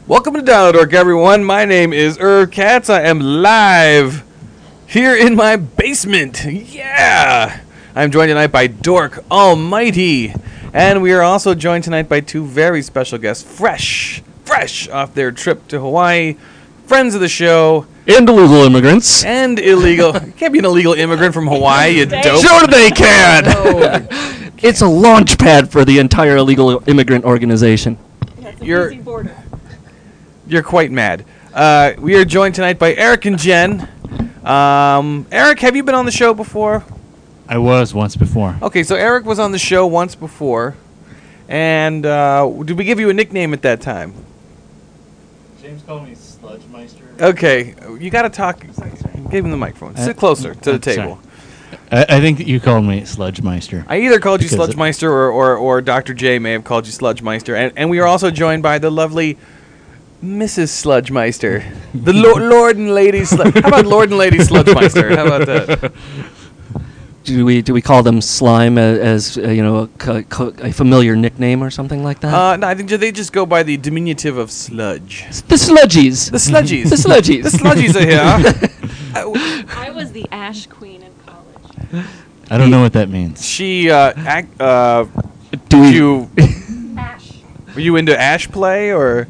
Welcome to Dial Dork, everyone. My name is Irv Katz. I am live here in my basement. Yeah! I'm joined tonight by Dork Almighty. And we are also joined tonight by two very special guests, fresh off their trip to Hawaii, friends of the show. And illegal immigrants. And illegal. You can't be an illegal immigrant from Hawaii, you dope. Sure they can! It's a launch pad for the entire illegal immigrant organization. That's You're- easy border. You're quite mad. We are joined tonight by Eric and Jen. Eric, have you been on the show before? I was once before. Okay, so Eric was on the show once before. And did we give you a nickname at that time? James called me Sludge Meister. Okay, you got to talk. Give him the microphone. Sit closer to the table. I think you called me Sludge Meister. I either called you Because Sludge Meister or Dr. J may have called you Sludge Meister. And we are also joined by the lovely Mrs. Sludge Meister. The Lord and Lady Sludge. How about Lord and Lady Sludge Meister? How about that? Do we call them slime as a familiar nickname or something like that? No, I think they just go by the diminutive of sludge. The sludgies. The sludgies. The sludgies. The sludgies are here. I was the Ash Queen in college. I don't know what that means. She, Do we? you, Ash. were you into ash play or?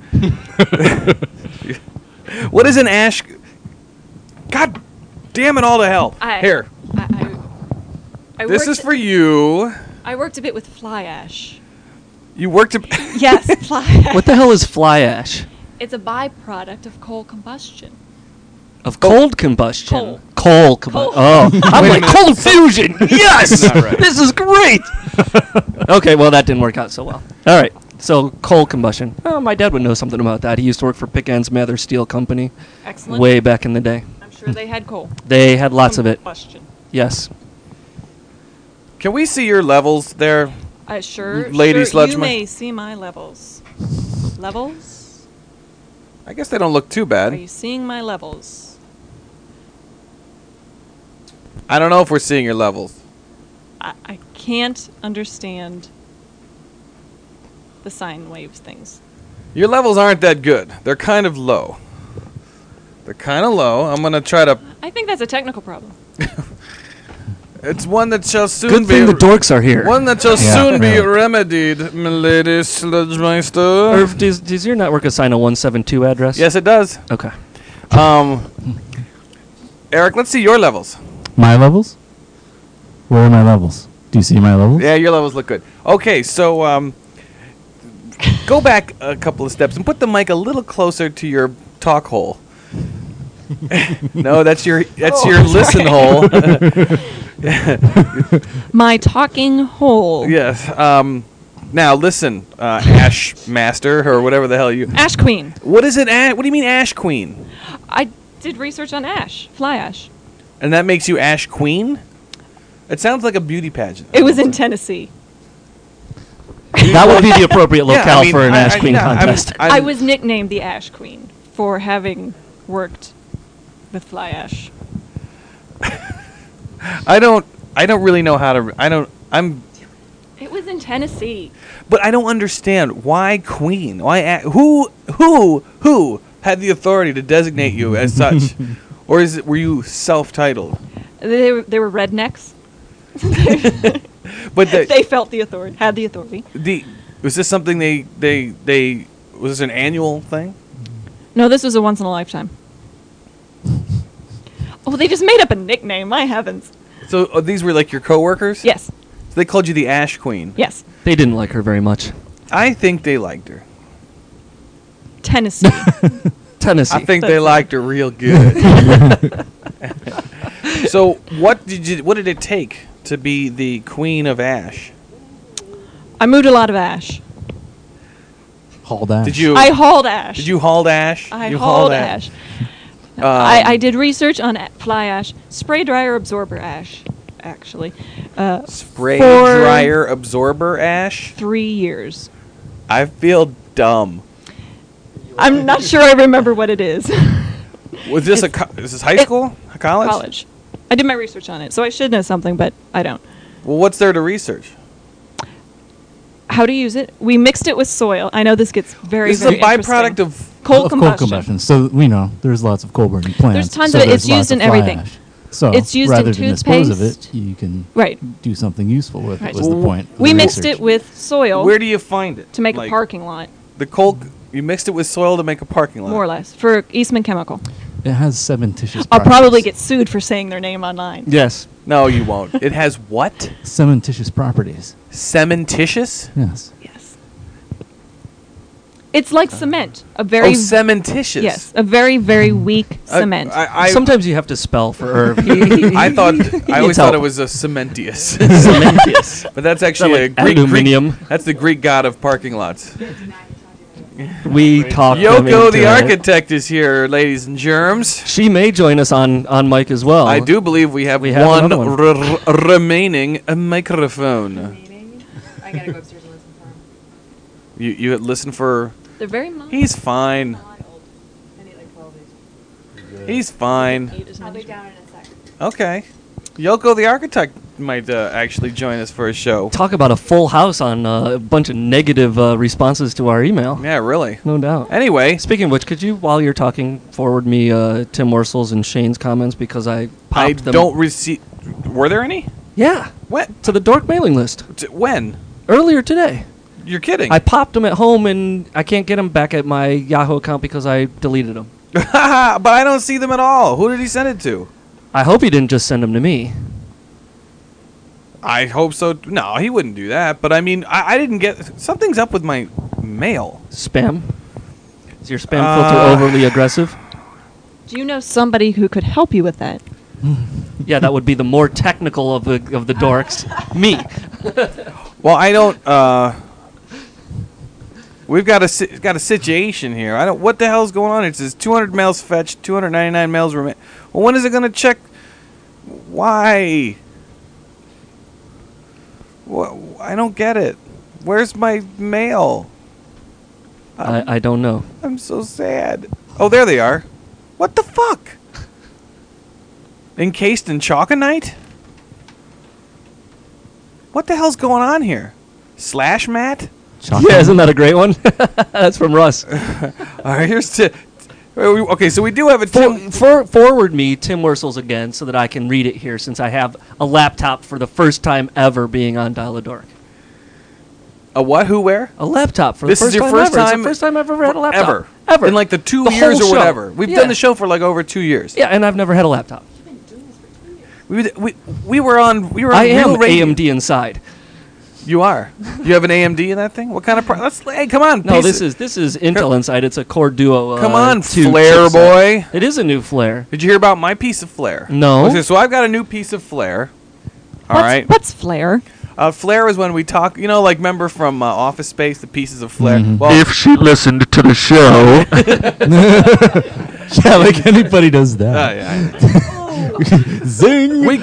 What is an ash? God damn it all to hell. Here, I this is for you. I worked a bit with fly ash. You worked at. Yes, fly ash. What the hell is fly ash? It's a byproduct of coal combustion. Of cold combustion. Coal. Coal Coal. Oh, I'm Wait a like minute. cold fusion. Yes, Not right. this is great. Okay, well that didn't work out so well. All right, so coal combustion. Oh, my dad would know something about that. He used to work for Pickens Mather Steel Company Excellent. way back in the day. I'm sure they had coal. They had lots of it. Combustion. Yes. Can we see your levels there? Lady Sludge You Ma- may see my levels. Levels? I guess they don't look too Are bad. you seeing my levels? I don't know if we're seeing your levels. I can't understand the sine waves things. Your levels aren't that good. They're kind of low. They're kind of low. I'm gonna try to. I think that's a technical problem. It's one that shall soon Good be. thing the dorks are here. One that shall Yeah, soon be really. remedied, milady Sludgemeister. Irv, does your network assign a 172 address? Yes, it does. Okay. Eric, let's see your levels. My levels? Where are my levels? Do you see my levels? Yeah, your levels look good. Okay, so go back a couple of steps and put the mic a little closer to your talk hole. No, that's your listen hole. My talking hole. Yes. Now listen, Ash Master or whatever the hell you. Ash Queen. What is it? What do you mean Ash Queen? I did research on ash, fly ash. And that makes you Ash Queen? It sounds like a beauty pageant. It was in Tennessee. That would be the appropriate Yeah, locale I mean, for an Ash Queen yeah, I'm- contest. I was nicknamed the Ash Queen for having worked with fly ash. I don't really know how to. It was in Tennessee. But I don't understand why Queen. Why who had the authority to designate you as such, or were you self-titled? They were rednecks. But They felt the authority, had the authority. Was this something they was this an annual thing? No, this was a once in a lifetime. Oh, they just made up a nickname. My heavens. So these were like your coworkers? Yes. So they called you the Ash Queen. Yes. They didn't like her very much. I think they liked her. Tennessee. Tennessee. I think they That's- liked her real good. So what did it take to be the Queen of Ash? I moved a lot of ash. Hauled ash. Did you? I hauled ash. Did you haul ash? I You hauled ash. Um, I did research on fly ash, spray dryer absorber ash, actually. Spray for dryer absorber ash. 3 years. I feel dumb. I'm not sure I remember what it is. Was this is this high school? College? College. I did my research on it, so I should know something, but I don't. Well, what's there to research? How to use it? We mixed it with soil. I know this gets very, This is a very interesting. byproduct of coal of combustion. coal combustion. So we know there's lots of coal burning plants. There's tons so of it. there's It's used lots of in fly everything. ash. So It's used in rather than dispose of it, toothpaste. you can Right. do something useful with Right. it. Was the point? of We the mixed research. it with soil Where do you find it? to make Like, a parking lot, The coal. You mixed it with soil to make a parking lot. more or less, for Eastman Chemical. It has cementitious. I'll properties. probably get sued for saying their name online. Yes. No, you won't. It has what? cementitious properties. Cementitious? Yes. Yes. It's like cement. A very cementitious. yes, a very very weak cement. I Sometimes you have to spell for Irv. I thought I always help. thought it was a cementious, Cementitious. but that's actually Like a Greek. aluminium. That's the Greek god of parking lots. We talked them Yoko, into the it. architect, is here, ladies and germs. She may join us on mic as well. I do believe we have have one, another remaining microphone. I gotta go upstairs and listen for him. You listen for. They're very mild. He's fine. I need like 12 days. He's fine. I'll be down in a sec. Okay. Yoko, the architect, might actually join us for a show. Talk about a full house on a bunch of negative responses to our email. Yeah, really. No doubt. Anyway, Speaking of which, could you, while you're talking, forward me Tim Worsel's and Shane's comments because I popped I them. don't receive. Were there any? Yeah, What? to the dork mailing list When? earlier today. You're kidding. I popped them at home and I can't get them back at my Yahoo account because I deleted them. But I don't see them at all. Who did he send it to? I hope he didn't just send them to me. I hope so. No, he wouldn't do that. But I mean, I didn't get. Something's up with my mail. Spam? Is your spam filter overly aggressive? Do you know somebody who could help you with that? Yeah, that would be the more technical of the dorks. Me. Well, I don't. We've got a situation here. I don't. What the hell's going on? It says 200 mails fetched, 299 mails remain. Well, when is it gonna check? Why? I don't get it. Where's my mail? I don't know. I'm so sad. Oh, there they are. What the fuck? Encased in chalconite? What the hell's going on here? Slash mat? Yeah, isn't that a great one? That's from Russ. All right, here's okay, so we do have a Tim. Forward me Tim Worsel's again so that I can read it here since I have a laptop for the first time ever being on Dial a Dork. A what? Who? Where? A laptop for This the is first your time first ever. It's time the first time I've ever had a laptop. Ever. Ever. In like the 2 The years whole or show. whatever. We've Yeah. done the show for like over 2 years. Yeah, and I've never had a laptop. We were on I am real radio. AMD inside. You are. You have an AMD in that thing? What kind of hey, come on. No, piece this is Intel inside. It's a Core Duo. Come on, 2 Flare chipset. boy. It is a new Flare. Did you hear about my piece of Flare? No. Okay, so I've got a new piece of Flare. All right. What's flare? Flare is when we talk, like, remember from Office Space, the pieces of Flare? Mhm. Well, If she listened to the show, Yeah, like anybody does that. yeah. Zing. We,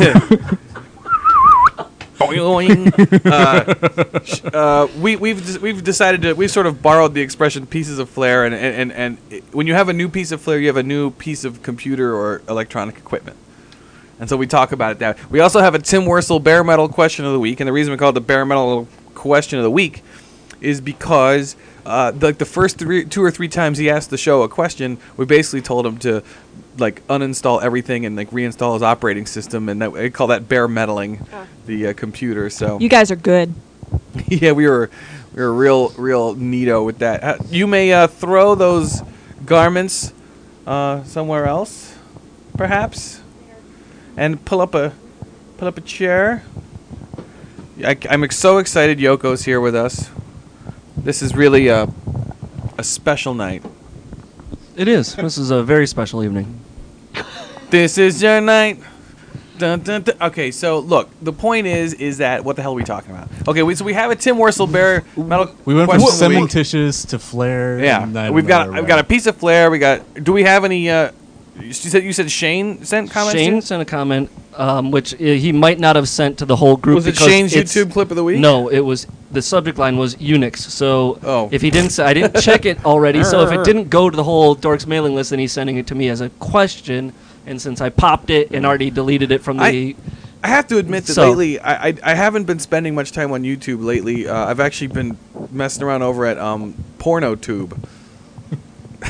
we've decided to, we've sort of borrowed the expression pieces of Flare, and when you have a new piece of Flare, you have a new piece of computer or electronic equipment. And so we talk about it that. We also have a Tim Worsel bare metal question of the week, and the reason we call it the bare metal question of the week is because the first 2 or 3 times he asked the show a question, we basically told him to like uninstall everything and like reinstall his operating system, and we call that bare metaling the computer. So You guys are good. yeah, we were real neato with that. You may throw those garments somewhere else, perhaps, and pull up a chair. I'm so excited Yoko's here with us. This is really a special night. It is. This is a very special evening. This is your night. Dun, dun, dun. Okay, so look, the point is that what the hell are we talking about? Okay, so we have a Tim Worsel bare metal. We went from question of the week. cementitious to Flare. and I Yeah, don't I've know got a piece of Flare. We got. Do we have any? You said Shane sent comments. Shane sent a comment, which he might not have sent to the whole group. Was it because Shane's it's- YouTube clip of the week? No, it was the subject line was Unix. So Oh. if he didn't, I didn't check it already. So if it didn't go to the whole Dorks mailing list, then he's sending it to me as a question. And since I popped it and already deleted it from the, I have to admit that So- lately, I haven't been spending much time on YouTube lately. I've actually been messing around over at PornoTube.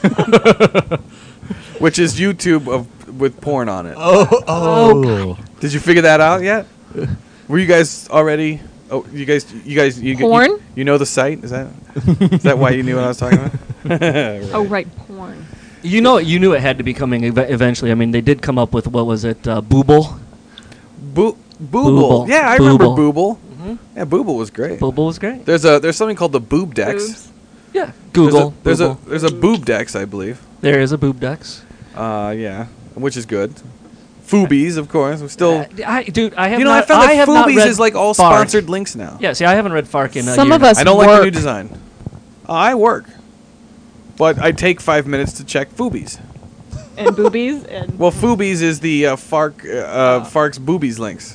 which is YouTube with porn on it. Oh. Did you figure that out yet? Were you guys already? Oh, you guys, Porn? You know the site? Is that why you knew what I was talking about? Oh, right, porn. You knew it had to be coming eventually. I mean, they did come up with, what was it, Booble? Booble. Booble. Yeah, I remember Booble. Booble. Yeah, Booble was great. Booble was great. There's something called the Boob Dex. Boobs. Yeah. Google. There's Booble. a Boob Dex, I believe. There is a Boob Dex. Yeah, which is good. Foobies, of course. We're still. I have You know, not, I found that have not Foobies read is like all Fark. sponsored links now. Yeah, see, I haven't read Fark in a Some year of now. us I don't like the new work. design. I work, but I take 5 minutes to check Foobies. And boobies and Well, Foobies is the Fark's boobies links.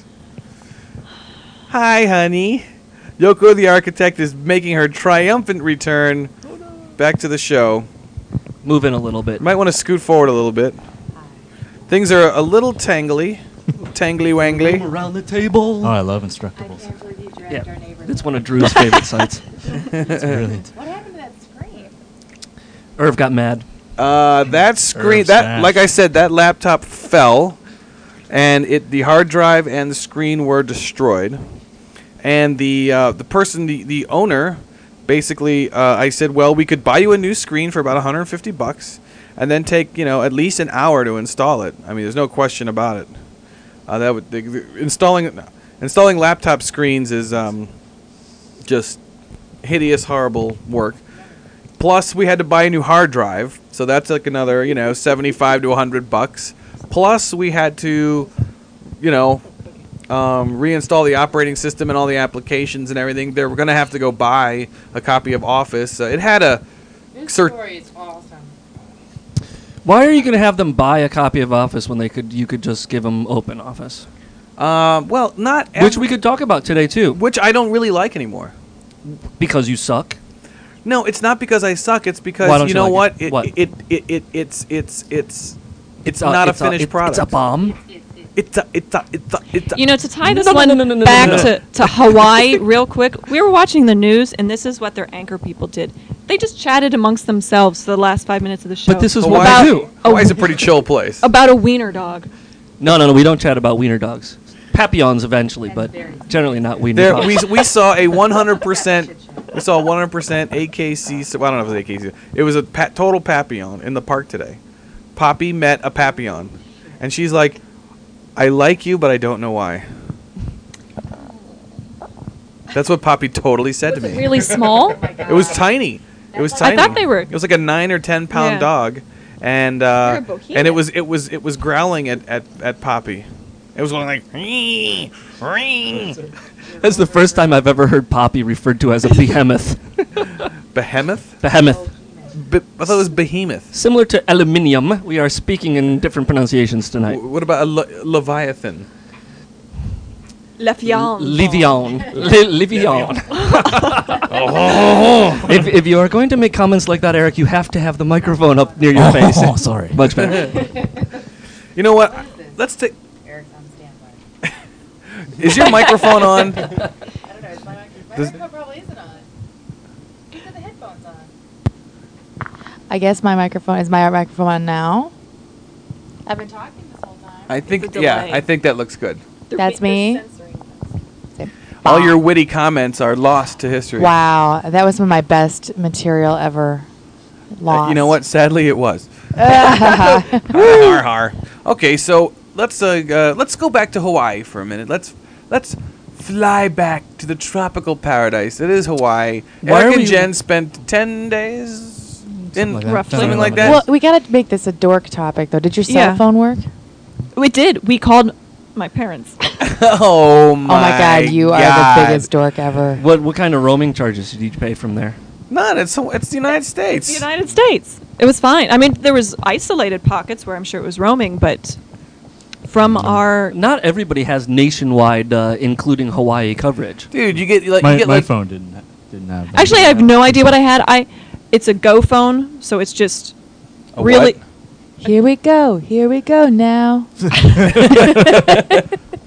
Hi, honey. Yoko the architect is making her triumphant return back to the show. Move in a little bit. Might want to scoot forward a little bit. Things are a little tangly, tangly-wangly. Around the table. Oh, I love I Instructables. can't believe you dragged Yeah, our neighbor. it's one of Drew's favorite sites. It's brilliant. What happened to that screen? Irv got mad. That screen, Earth that smash. like I said, that laptop fell, and the hard drive and the screen were destroyed. And the person, the owner, basically, I said, well, we could buy you a new screen for about $150, and then take at least an hour to install it. I mean, there's no question about it. Installing laptop screens is just hideous, horrible work. Plus, we had to buy a new hard drive, so that's like another, $75 to $100. Plus, we had to, reinstall the operating system and all the applications and everything. They were going to have to go buy a copy of Office. It had a This Sir- story is awesome. Why are you going to have them buy a copy of Office when you could just give them Open Office? well, not Which we could talk about today, too. which I don't really like anymore. Because you suck. No, it's not because I suck. It's because Why don't you you know like what? it? What? It's not a finished product. It's a bomb. It's a. to tie this No, no, one no, no, no, no, back no, no. to Hawaii real quick, we were watching the news, and this is what their anchor people did. They just chatted amongst themselves for the last 5 minutes of the show. But this is Hawaii- what we do. Hawaii's a pretty chill place. about a wiener dog. No, we don't chat about wiener dogs. Papillons eventually, but generally not wiener There, dogs. we saw a 100%. We saw 100% AKC. Well, I don't know if it was AKC. It was a total Papillon in the park today. Poppy met a Papillon, and she's like, "I like you, but I don't know why." That's what Poppy totally said to me. Really small. It was tiny. It was I tiny. thought they were- It was like a 9 or 10 pound Yeah. dog, and They're a and behemoth. it was growling at Poppy. It was going like, "Ree, ree." That's the first time I've ever heard Poppy referred to as a behemoth. Behemoth. Behemoth. I thought it was behemoth. Similar to aluminium, we are speaking in different pronunciations tonight. What about a leviathan? Le Fion. Livion. Livion. If you are going to make comments like that, Eric, you have to have the microphone up near your face. Oh, sorry. Much better. You know what? Let's take. Eric's on standby. Is your microphone on? I don't know. Is my Does- microphone probably isn't on. You put the headphones on. I guess my microphone on now. I've been talking this whole time. I think. a Yeah, delay. I think that looks good. That's me. All your witty comments are lost to history. Wow, that was some of my best material ever. Lost. You know what? Sadly, it was. har har. Okay, so let's go back to Hawaii for a minute. Let's fly back to the tropical paradise. It is Hawaii. Why Eric are and we- Jen spent 10 days in like that. Roughly. something like that. Well, we gotta make this a dork topic, though. Did your cell Yeah. phone work? We did. We called my parents. Oh my! Oh my God, you are the biggest dork ever. What kind of roaming charges did you pay from there? None. It's the United States. The United States. It was fine. I mean, there was isolated pockets where I'm sure it was roaming, but from our Not everybody has nationwide, including Hawaii coverage. Dude, you get like My, you get my like phone didn't have that. actually, I have no idea what I had. It's a Go phone, so it's just A really. what? Here we go now.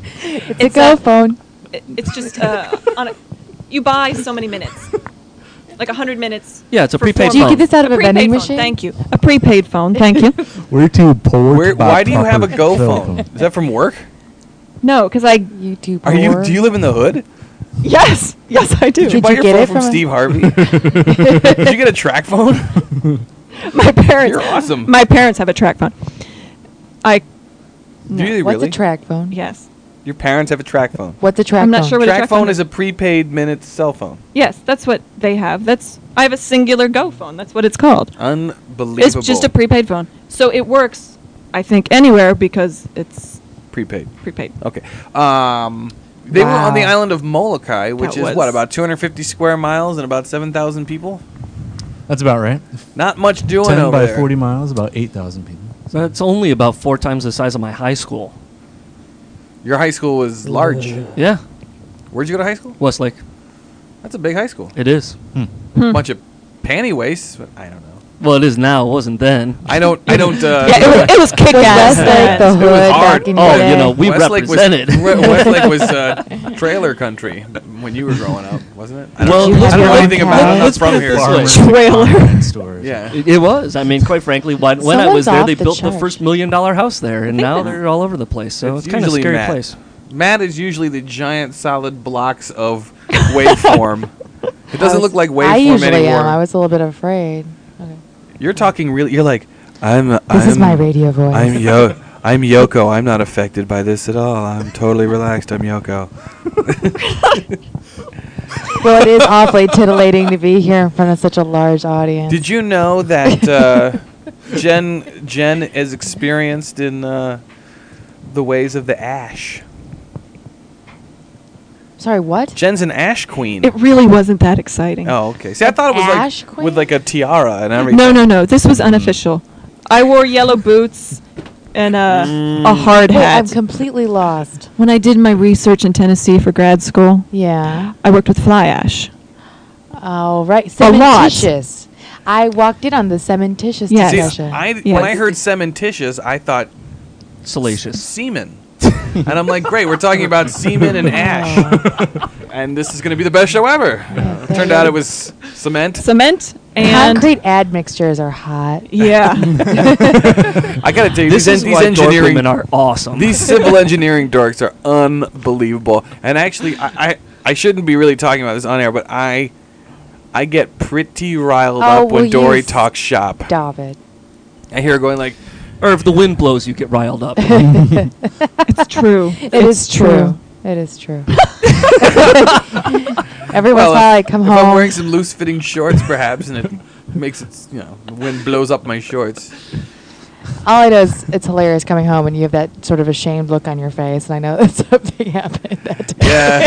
It's a It's go a- phone. It's just on a, you buy so many minutes. like 100 minutes. Yeah, it's a for prepaid four Do you phone. get this out of a prepaid vending phone, machine? Thank you. A prepaid phone. Thank you. We're too poor. Why do you have a Go phone? Is that from work? No, because I. You too Are you? poor? Do you live in the hood? Yes, I do. Did you Did buy you your get phone it from from a- Steve Harvey? Did you get a track phone? My parents. You're awesome. My parents have a track phone. I. Do No. you What's really? a track phone? Yes. Your parents have a track phone. What's a track I'm phone? not sure what a Track phone is a prepaid minute cell phone. Yes, that's what they have. I have a singular Go phone. That's what it's called. Unbelievable. It's just a prepaid phone. So it works, I think, anywhere because it's prepaid. prepaid. Okay. They were on the Wow. island of Molokai, which That is was- what, about 250 square miles and about 7,000 people? That's about right. Not much doing 10 over by there. 40 miles, about 8,000 people. That's only about 4 times the size of my high school. Your high school was large. Yeah, Where'd you go to high school? Westlake. That's a big high school. It is. Bunch of panty wastes. But I don't know. Well, it is now. It wasn't then. I don't. Yeah, it was kick Was ass. Westlake the It was hood hard. back in Oh, your you day? know, we represented. Westlake was trailer country when you were growing up, wasn't it? I don't, Well, know. let's I don't know put it- anything about it. I'm not let's from put it here. this so- way. Trailer. Stores. Yeah. It was. I mean, quite frankly, when I was Someone's there, off they the built the chart. first $1 million house there, and now they're all over the place. So it's kind of a usually scary Matt. place. Matt is usually the giant solid blocks of waveform. It doesn't look like waveform I usually anymore. am. I was a little bit afraid. Okay. You're talking really. You're like, This is my radio voice. I'm Yoko. I'm not affected by this at all. I'm totally relaxed. I'm Yoko. Well, it is awfully titillating to be here in front of such a large audience. Did you know that Jen is experienced in the ways of the ash? Sorry, what? Jen's an ash queen. It really wasn't that exciting. Oh, okay. See, I thought it was Ash like queen? with like a tiara and everything. No. This was unofficial. I wore yellow boots and a hard Wait, I'm hat. completely lost. When I did my research in Tennessee for grad school, Yeah. I worked with fly ash. Oh, right. A lot. Cementitious. I walked in on the cementitious Yes. See, discussion. when I heard cementitious, I thought Salacious. semen. And I'm like, great, we're talking about semen and ash. And this is going to be the best show ever. Turned out it was cement. Cement and Concrete admixtures are hot. yeah. I got to tell you, This is these why dork engineering women are awesome. These civil engineering dorks are unbelievable. And actually, I shouldn't be really talking about this on air, but I get pretty riled Oh, up when well, Dory you talks shop. Stop it. I hear her going like, or if the wind blows, you get riled up. It's true. It is true. It is true. Every once in a while I come if home. I'm wearing some loose-fitting shorts, perhaps, and it makes it, the wind blows up my shorts. All I know is it's hilarious coming home and you have that sort of ashamed look on your face, and I know that something happened that day.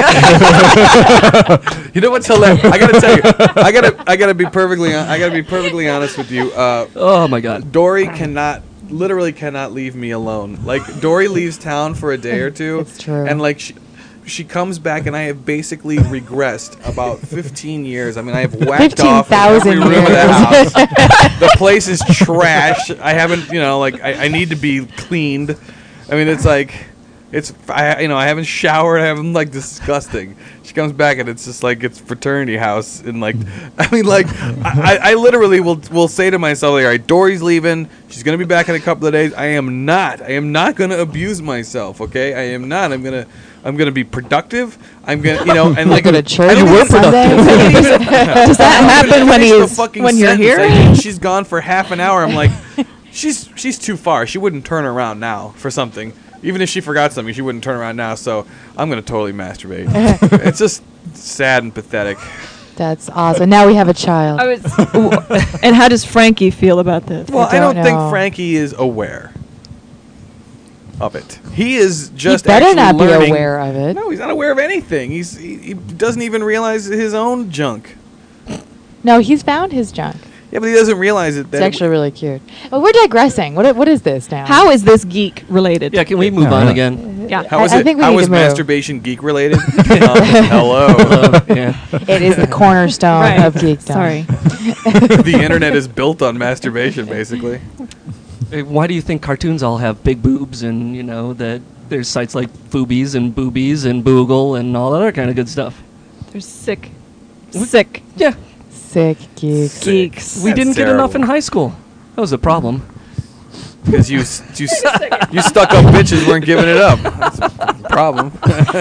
Yeah. You know what's hilarious? I gotta tell you, I gotta be perfectly honest with you. Oh my God. Dory literally cannot leave me alone. Like, Dory leaves town for a day or two. It's true. And like she comes back, and I have basically regressed about 15 years. I mean, I have whacked off in every 15,000 room of the years. house. The place is trash. I haven't, I need to be cleaned. I mean, it's like, I haven't showered. I haven't, like, disgusting. She comes back, and it's just like it's fraternity house. And, like, I mean, like, I literally will say to myself, like, all right, Dory's leaving. She's going to be back in a couple of days. I am not going to abuse myself, okay? I am not. I'm going to be productive. I'm going to, and like, Go to church I don't on even- Sunday. Does that happen when when you're here? She's gone for half an hour. I'm like, she's too far. She wouldn't turn around now for something. Even if she forgot something, she wouldn't turn around now. So I'm gonna totally masturbate. It's just sad and pathetic. That's awesome. Now we have a child. And how does Frankie feel about this? Well, I don't don't think know. Frankie is aware of it. He is He just better actually not be learning. aware of it. No, he's not aware of anything. He doesn't even realize his own junk. No, he's found his junk. Yeah, but he doesn't realize it. It's That actually really cute. Well, we're digressing. What is this now? How is this geek related? Yeah, can we move Yeah, on yeah. again? Yeah. How is I it? think we How need is to move. masturbation geek related? Hello. Yeah. It is the cornerstone Right. of geekdom. Sorry. The internet is built on masturbation, basically. Why do you think cartoons all have big boobs and, that there's sites like Foobies and Boobies and Boogle and all other kind of good stuff? They're sick. What? Sick. Yeah. Sick geeks. Geeks. We That's didn't get enough in terrible. high school. That was a problem. Because you stuck up bitches weren't giving it up. That's a problem.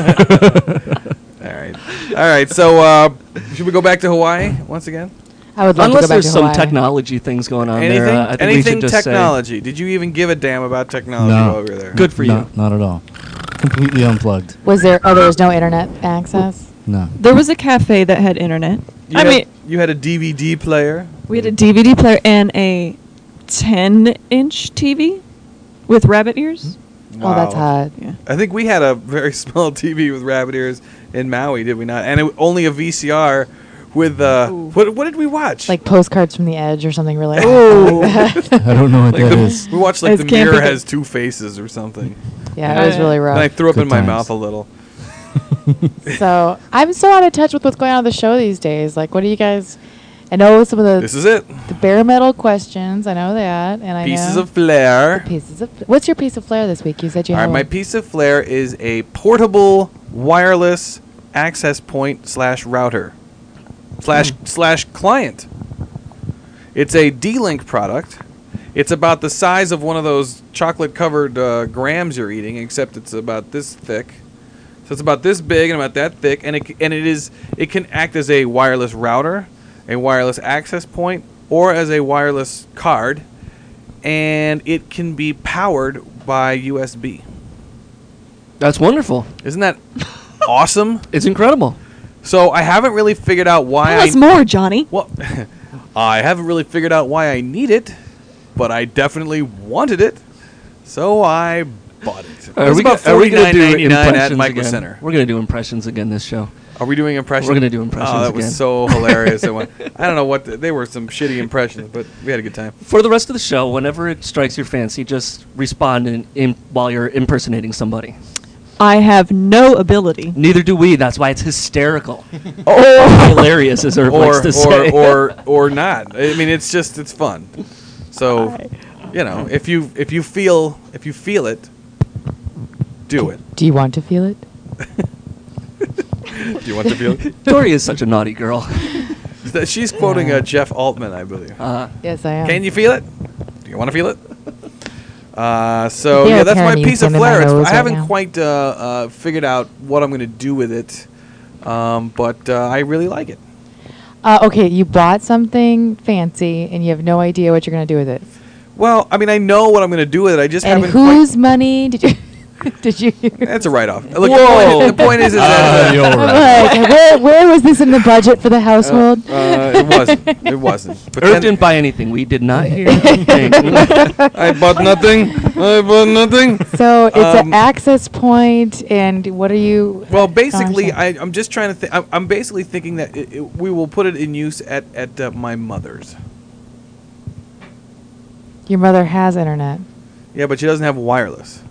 All right. So should we go back to Hawaii once again? I would love Unless to go back there's to some Hawaii. technology things going on Anything? there. I think we Anything should just technology? Did you even give a damn about technology No. while we were there? say, good for No, you. not at all. Completely unplugged. Was there? Oh, there was no internet access. No. There was a cafe that had internet. You had a DVD player. We had a DVD player and a 10-inch TV with rabbit ears. Oh, that's hot. Yeah. I think we had a very small TV with rabbit ears in Maui, did we not? And only a VCR with what did we watch? Like Postcards from the Edge or something really. Oh. I don't know what Like that the- is. we watched like It's the campy. mirror has two faces or something. Yeah, it was really rough. And I threw up Good in my times. mouth a little. So I'm so out of touch with what's going on on the show these days. Like, what do you guys? I know some of This is it. the bare metal questions. I know that, and I Pieces know of flair. pieces of. What's your piece of flair this week? You said you All had right, my one. piece of flair is a portable wireless access point / router slash client. It's a D-Link product. It's about the size of one of those chocolate-covered grams you're eating, except it's about this thick. So it's about this big and about that thick, and it can act as a wireless router, a wireless access point, or as a wireless card, and it can be powered by USB. That's wonderful. Isn't that awesome? It's incredible. So I haven't really figured out why Tell us more, Johnny. Well, I haven't really figured out why I need it, but I definitely wanted it, so I bought it. It was about $49.99 at Michael again? Center. We're gonna do impressions again this show. Are we doing impressions? We're gonna do impressions Oh, that again. was so hilarious. I don't know what they were some shitty impressions, but we had a good time. For the rest of the show, whenever it strikes your fancy, just respond while you're impersonating somebody. I have no ability. Neither do we. That's why it's hysterical. Or hilarious, as Herb likes to say. or not. I mean, it's fun. So, if you feel it, do it. Do you want to feel it? Do you want to feel it? Dory is such a naughty girl. She's quoting Jeff Altman, I believe. Yes, I am. Can you feel it? Do you want to feel it? So They yeah, are that's my tearing piece me of in my flair. nose I right haven't now. quite figured out what I'm going to do with it, but I really like it. Okay, you bought something fancy and you have no idea what you're going to do with it. Well, I mean, I know what I'm going to do with it. I just And haven't. whose money did you did you use? That's a write-off. Look, Whoa. the point is that you're I'm right. like, where was this in the budget for the household? it wasn't. It wasn't. But Herb then didn't buy anything. We did not hear anything. I bought nothing. I bought nothing. So it's an access point, and what are you? Well, basically, Understand. I'm just trying to think. I'm basically thinking that we will put it in use at my mother's. Your mother has internet. Yeah, but she doesn't have wireless.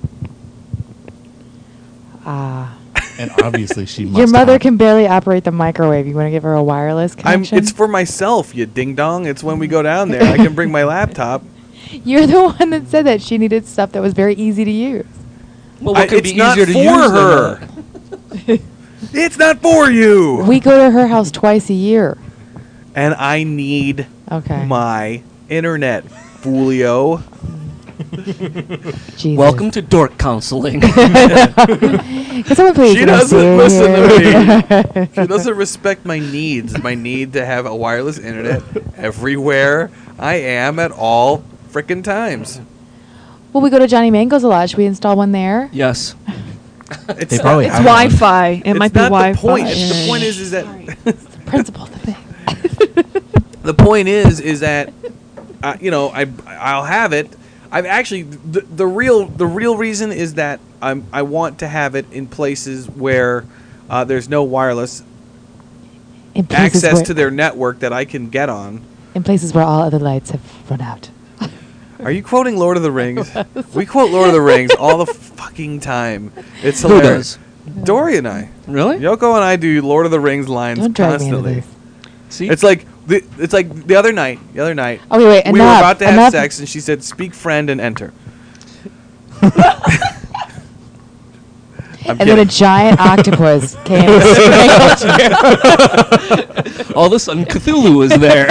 Ah. And obviously she must Your mother have. can barely operate the microwave. You want to give her a wireless connection? It's for myself, you ding dong. It's when we go down there. I can bring my laptop. You're the one that said that she needed stuff that was very easy to use. Well, what could It's be not easier to for use her. than It's not for you. We go to her house twice a year. And I need Okay. my internet, Foolio. Jesus. Welcome to Dork Counseling. Can someone please She doesn't listen to me. She doesn't respect my needs. My need to have a wireless internet everywhere I am at all frickin' times. Well, we go to Johnny Mango's a lot. Should we install one there? Yes. It's They probably It's have one. Wi-Fi. It might be not Wi-Fi. the point. The point is that Principle of the thing. the point is that I'll have it. I've actually the real reason is that I want to have it in places where there's no wireless In places access where, to their network that I can get on. in places where all other lights have run out. Are you quoting Lord of the Rings? We quote Lord of the Rings all the fucking time. It's Who hilarious. does? Dory and I. Really? Yoko and I do Lord of the Rings lines Don't drag me into constantly. this. See? It's like the other night. Okay, wait. We were enough, about to have enough. sex, and she said, "Speak friend and enter." and then a giant octopus came and strangled you. All of a sudden, Cthulhu was there.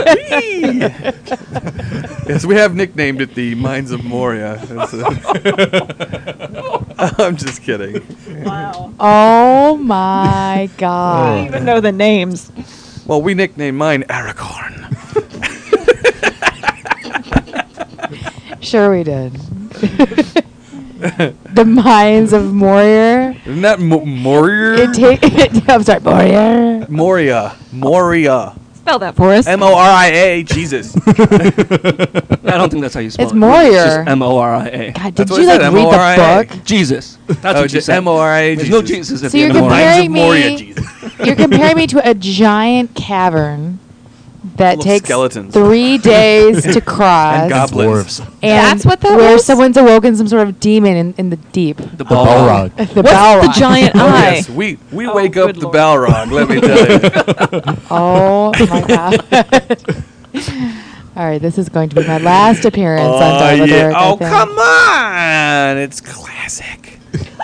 Yes, we have nicknamed it the Mines of Moria. I'm just kidding. Wow. Oh my I don't god. even know the names. Well, we nicknamed mine Aragorn. Sure we did. The Mines of Moria. Isn't that Moria? I'm sorry, Moria. Moria. Spell that for us. Moria. Jesus. I don't think that's how you spell It's it. Moria. It's just Moria. God, That's did what you it like said, read M-O-R-I-A. the book? Jesus. That's what you just said. Moria. There's no Jesus at So the you're end of Moria. Mines of comparing Moria. me- Jesus. You're comparing me to a giant cavern that Full of takes skeletons. 3 days to cross. And goblins. Dwarves. And That's what that where was? someone's awoken some sort of demon in the deep. The The Balrog. Balrog. The What's Balrog. the giant Oh, eye? yes. We Oh, wake up good the Lord. Balrog, let me tell you. Oh my god. All right, this is going to be my last appearance on Oh, Dive with yeah. Eric, I Oh, think. come on. It's classic.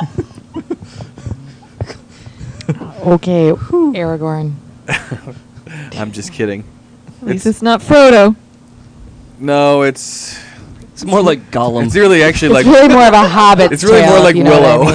Okay, Aragorn. I'm just kidding. At least it's not Frodo. No, it's It's more like Gollum. it's really actually like It's really more of a Hobbit. It's really tale, more if like you know Willow.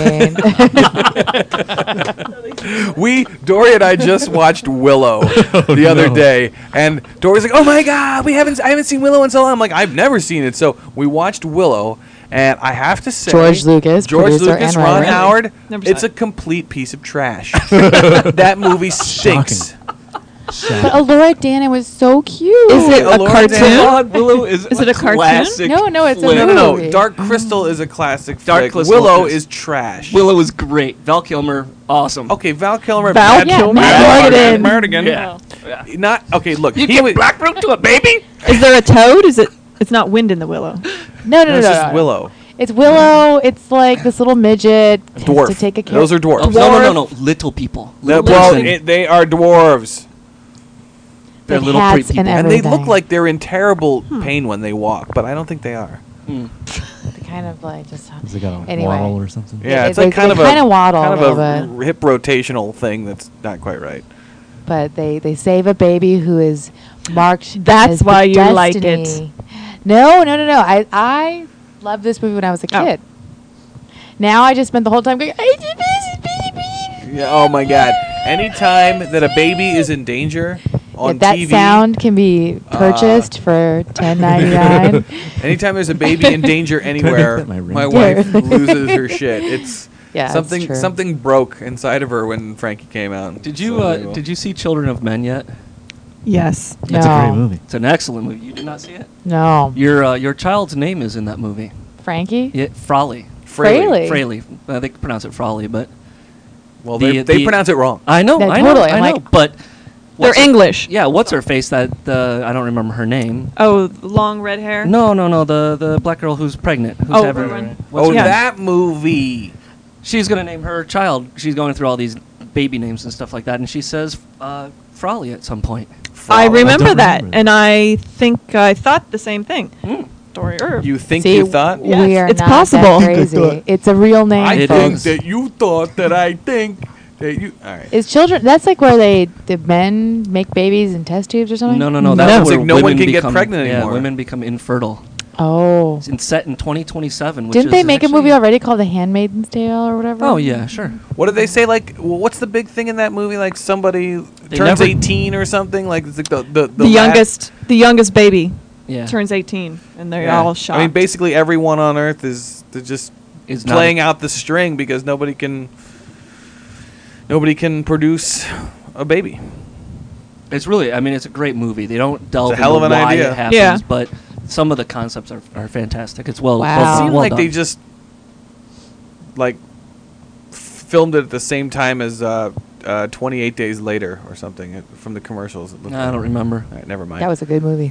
what I mean. Dory and I just watched Willow the other day, and Dory's like, "Oh my God, I haven't seen Willow in so long." I'm like, "I've never seen it." So we watched Willow, and I have to say, George Lucas, producer and Ron writer. Howard, Never it's saw a complete piece of trash. That movie stinks. But Alora Dana was so cute. Is it a Alora cartoon? Dana- Willow is Is it a cartoon? classic No, it's a flick. No, movie. Dark Crystal is a classic. Dark flick. Crystal Willow is- is trash. Willow is great. Val Kilmer, awesome. Okay, Val Kilmer. Val Matt- Kilmer? Matt Mardigan. Yeah. Not okay. Look, You he give was, black root to a baby? Is there a toad? Is it? It's not Wind in the Willow. No, it's just Willow. It's Willow. It's like this little midget has Dwarf. to take a care. Those are dwarfs. Oh, no. Little people. Little Well, person. they are dwarves, They're with little hats pretty and people. and they everything. look like they're in terrible pain when they walk, but I don't think they are. Mm. They kind of like just. Has it got a Anyway. waddle or something? Yeah, it's they- like kind they of a kinda waddle kind a of little a hip rotational thing that's not quite right. But they save a baby who is marked. That's as why the you like it. destiny. No. I loved this movie when I was a Oh. kid. Now I just spent the whole time going. Yeah. Oh my God! Anytime that a baby is in danger on that TV, sound can be purchased for $10.99. anytime there's a baby in danger anywhere, that my my ringtone? wife loses her shit. It's Yeah, it's something true. something broke inside of her when Frankie came out. Did you see Children of Men yet? Yes. That's a No. great movie. It's an excellent movie. You did not see it? No, Your child's name is in that movie. Frankie. Yeah, Fraley. Fraley. Fraley. They pronounce it Fraley, but Well, The- they the- pronounce it wrong. I know, No, I totally. know, I'm I know. like- But They're what's her- English. Yeah, what's her face? That I don't remember her name. Oh, the long red hair. No, the black girl who's pregnant. Who's Oh, having, Rowan. what's Oh, her Yeah. name? that movie. She's gonna name her child. She's going through all these baby names and stuff like that, and she says Fraley at some point. I remember don't that, remember and I think I thought the same thing. Mm. Dory Irv. You think See, you thought? Yes, we are it's not possible. that crazy. It's a real name, I It think is. that you thought that I think that you. All right. Is children? That's like where the men make babies in test tubes or something. No. No, That's it's where like no one women can get become- pregnant yeah, anymore. women become infertile. Oh, It's set in 2027. Which didn't they is make a actually- movie already called The Handmaid's Tale or whatever? Oh yeah, sure. What did they say? Like, what's the big thing in that movie? Like somebody They turns never- 18 or something. Like it's like the the youngest baby Yeah. turns 18, and they're Yeah. all shocked. I mean, basically everyone on Earth is they're just Is not playing a- out the string because nobody can produce a baby. It's really, I mean, it's a great movie. They don't delve It's a hell into of an why idea. it happens, Yeah. but some of the concepts are fantastic. It's well, Wow. It well, seemed well like done. they just like filmed it at the same time as 28 Days Later or something from the commercials. It looked I like. don't remember. All right, never mind. That was a good movie.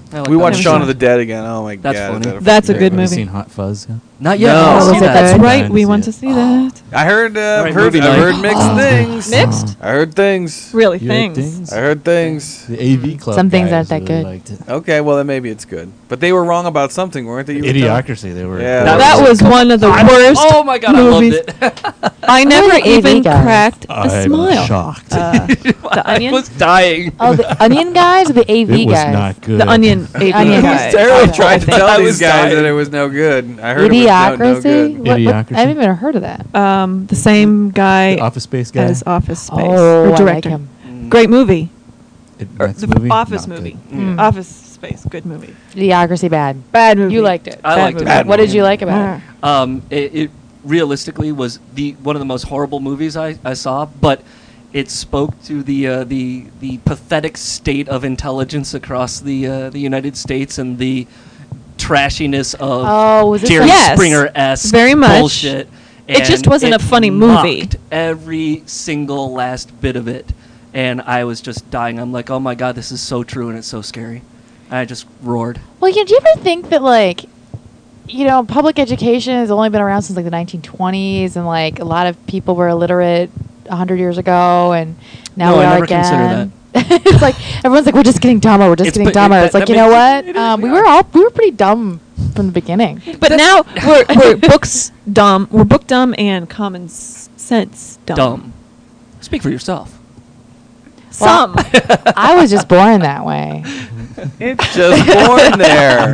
I like We that watched one. Shaun of the Dead again. Oh my That's god. funny. That's a Have good you movie. seen Hot Fuzz yet? Not yet. No. I wanna Oh, see was it that. That's good? right. We Yeah. want to see that. I heard Right, heard movie I night. heard mixed things. Mixed? I heard things. Really, You like things. I heard things. The AV Club. Some things guys aren't that really good. Liked it. Okay, well then maybe it's good. But they were wrong about something, weren't they? You were telling- Idiocracy. They were. Yeah, That was one of the worst. Oh my god, movies. I loved it. I never the AV even guys? cracked a I'm smile. shocked. The I Onion. was dying. Oh, the Onion guys or the AV it was guys? not good. The Onion. Onion guys. Sarah Okay. tried to tell I these was guys dying. that it was no good. I heard it was no Idiocracy? good. What- Idiocracy? I haven't even heard of that. The same guy The Office Space guy. as Office Space. Oh, or I like director. him. Great movie. That's The movie? Office Not movie. good. Mm. Office Space. Good movie. Idiocracy bad. Bad movie. You liked it. I Bad liked it. movie. What did you like about it? It realistically was one of the most horrible movies I saw, but it spoke to the pathetic state of intelligence across the United States and the trashiness of Oh, was this Jerry Yes, Springer-esque very much. bullshit. It just and wasn't a it funny movie. mocked every single last bit of it, and I was just dying. I'm like, oh my god, this is so true and it's so scary. I just roared. Well, do you ever think that, like, public education has only been around since, like, the 1920s, and, like, a lot of people were illiterate 100 years ago, and now No, we I are never consider again. It's like, everyone's like, we're just getting dumber, we're just It's getting but- dumber. that- It's like, that you know makes what? it- We were pretty dumb from the beginning. But now we're books dumb. We're book dumb and common sense dumb. Dumb. Speak for yourself. Some. I was just born that way. It's just born there.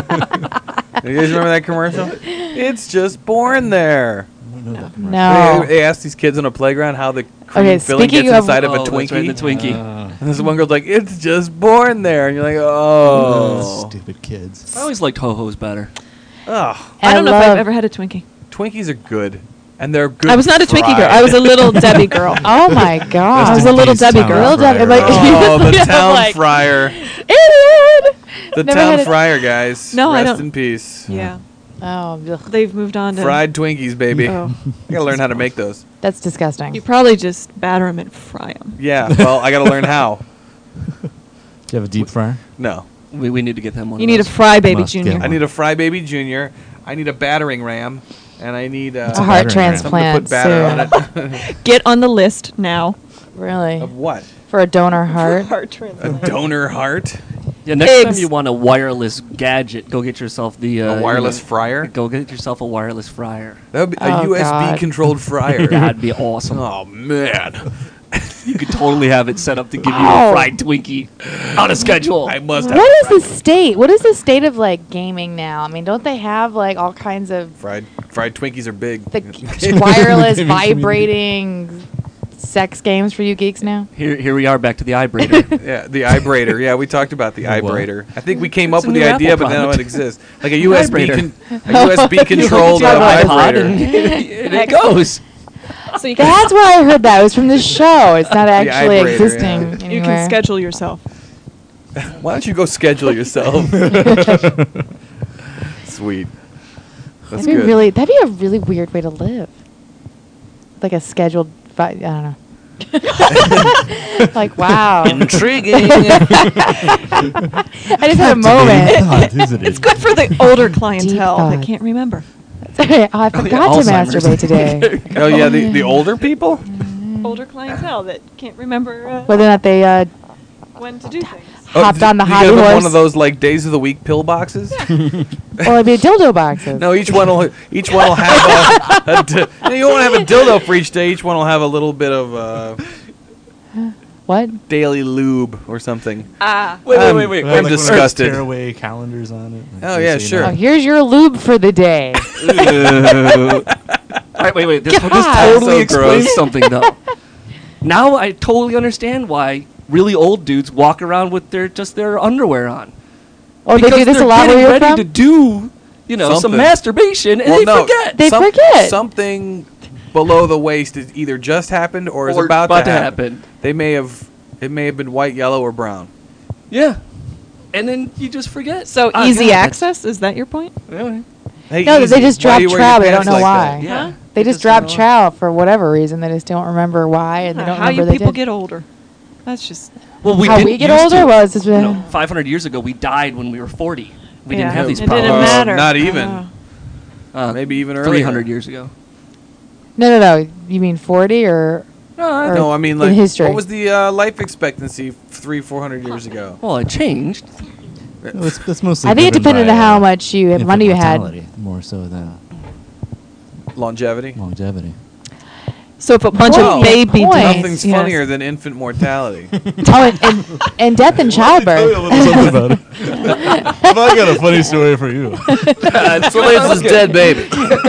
You guys remember that commercial? It's just born there. No. They asked these kids on a playground how the cream Okay, filling speaking gets of- inside of a Oh, that's right, Twinkie. the Twinkie. And this one girl's like, "It's just born there," and you're like, "Oh, Stupid kids. I always liked Ho-Ho's better. oh." I don't know if I've love- ever had a Twinkie. Twinkies are good, and they're good. I was not a Twinkie girl. fried. I was a little Debbie girl. Oh my god. I was a little Debbie Town girl. Little Debbie, Fryer. like- Oh, the Yeah, town like- fryer, Idiot! the Never town had a- fryer, guys. No, I Rest don't- in peace. Yeah. Oh, ugh. They've moved on to. Fried Twinkies, baby. Oh. I gotta learn how to make those. That's disgusting. You probably just batter them and fry them. Yeah, well, I gotta learn how. Do you have a deep fryer? No, We need to get them one. You of need a those. fry baby Must get junior. I need a Fry Baby Junior. I need a battering ram, and I need a heart battering ram. something to put transplant batter soon. on it. Get on the list now. Really? Of what? For a donor heart? Heart A transplant. donor heart? Yeah, next time Eggs. you want a wireless gadget, go get yourself the A wireless fryer? Go get yourself a wireless fryer. That would be a Oh, USB God. controlled fryer. That'd be awesome. Oh man, You could totally have it set up to give you Oh. a fried Twinkie on a schedule. I must have What is the state? What is the state of, like, gaming now? I mean, don't they have, like, all kinds of fried Twinkies are big. the wireless Gaming community. vibrating sex games for you geeks now? Here we are back to the vibrator. Yeah, the iBrater. Yeah, we talked about the The what? iBrater. I think we came It's up a with the new idea, Apple but now product. it exists. Like a USB, Vibrator. USB controlled You hook it to your iPod vibrator. and it goes. So you can, That's where I heard that. It was from the show. It's not actually vibrator, existing yeah. anywhere. you can schedule yourself. Why don't you go schedule yourself? Sweet. That's good. That'd be a really weird way to live. Like a scheduled, I don't know. Like, wow. Intriguing. I just had a moment. It's good for the older clientele that thought. can't remember. Sorry, I forgot to Alzheimer's. masturbate today. Oh yeah, the older people. Older clientele that can't remember Whether or not they when to do things. hopped on the you hobby get horse. one of those like days of the week pill boxes. Or it'd be dildo boxes. No, each one will have you won't have a dildo for each day. Each one will have a little bit of What? daily lube or something. Ah. Wait. I'm Like disgusted. Tearaway calendars on it. Like Oh, they yeah, say sure. Oh, now. here's your lube for the day. All right, wait. This God. totally So explains gross. something, though. Now I totally understand why really old dudes walk around with their underwear on. Oh, they Because do this a they're lot where getting you're ready from? to do, some Something. masturbation, and they forget. They forget. Something below the waist is either just happened or is Or about to happen. It may have been white, yellow, or brown. Yeah. And then you just forget. So Ah, easy God, access, is that your point? that's- Hey, No, easy. they just Why drop do you wear trow. your They don't pants know like why. that? Yeah. They just don't drop know. trow for whatever reason. They just don't remember why, and they don't How you remember they people did. get older. That's just. Well, we How didn't we get used older to. was just, 500 years ago, we died when we were 40. We didn't Yeah. have these It problems. didn't matter. Not even. Oh. Maybe even earlier. 300 years ago. No. You mean 40 or? No, Or No, I mean in like history. what was the life expectancy 300-400 years ago? well, it changed. That's mostly. I think it driven depended by, on how much infant money you had. mortality, more so than Longevity. longevity. So if a bunch Whoa. of baby Point. deaths- Nothing's yes. funnier than infant mortality. And death and childbirth. Something about it. If I got a funny story for you. It's dead baby.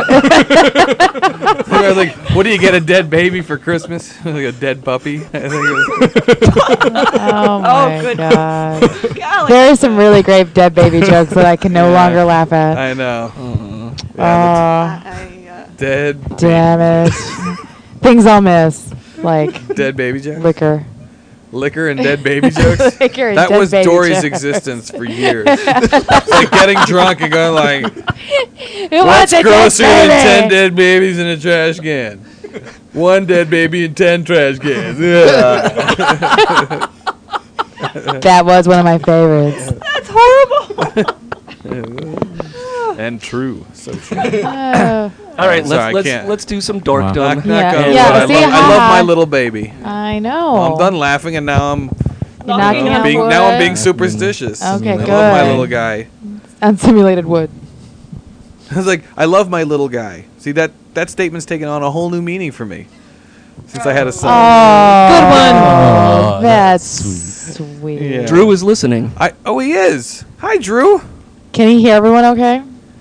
I was like, what do you get a dead baby for Christmas? Like a dead puppy? I think it was- Oh my good. god. Golly. There are some really great dead baby jokes that I can no longer laugh at. I know. Oh, Dead damn it. Things I'll miss. Like dead baby jokes. liquor. Liquor and dead baby jokes. Liquor and That dead was baby Dory's jokes. existence for years. It's like getting drunk and going like, Who what's wants a dead grosser than 10 baby? dead babies in a trash can? 1 dead baby in 10 trash cans. Yeah. That was one of my favorites. That's horrible. And true. So true. All right, Sorry, I can't. let's do some dorkdom. Knock Yeah. on wood. Yeah, I, see, love, I love my haha. little baby. I know. Well, I'm done laughing, and now I'm You're knocking on being wood. now I'm being superstitious. Okay, I good. love my little guy. Unsimulated wood. I was like, I love my little guy. See that statement's taken on a whole new meaning for me since I had a son. Good one. Oh, That's that's sweet. Yeah. Drew is listening. He is. Hi, Drew. Can he hear everyone okay?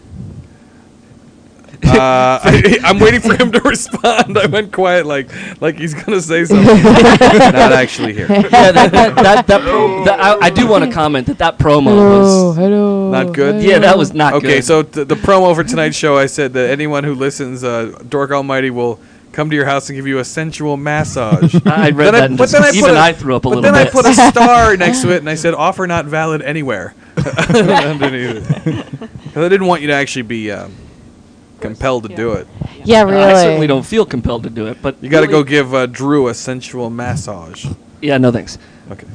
I'm waiting for him to respond. I went quiet, like he's gonna say something. Not actually here. Yeah, I do want to comment that promo Hello, was. hello. Not good? Yeah, that was not Okay, good. so the promo for tonight's show, I said that anyone who listens, Dork Almighty will come to your house and give you a sensual massage. I read Then I- that. And but then I even put a- I threw up a But little then bit. I put a star next to it, and I said, "Offer not valid anywhere." Underneath it. 'Cause I didn't want you to actually be compelled to do it. Yeah, really. I certainly don't feel compelled to do it, but You got to really- go give Drew a sensual massage. Yeah, no thanks. Okay.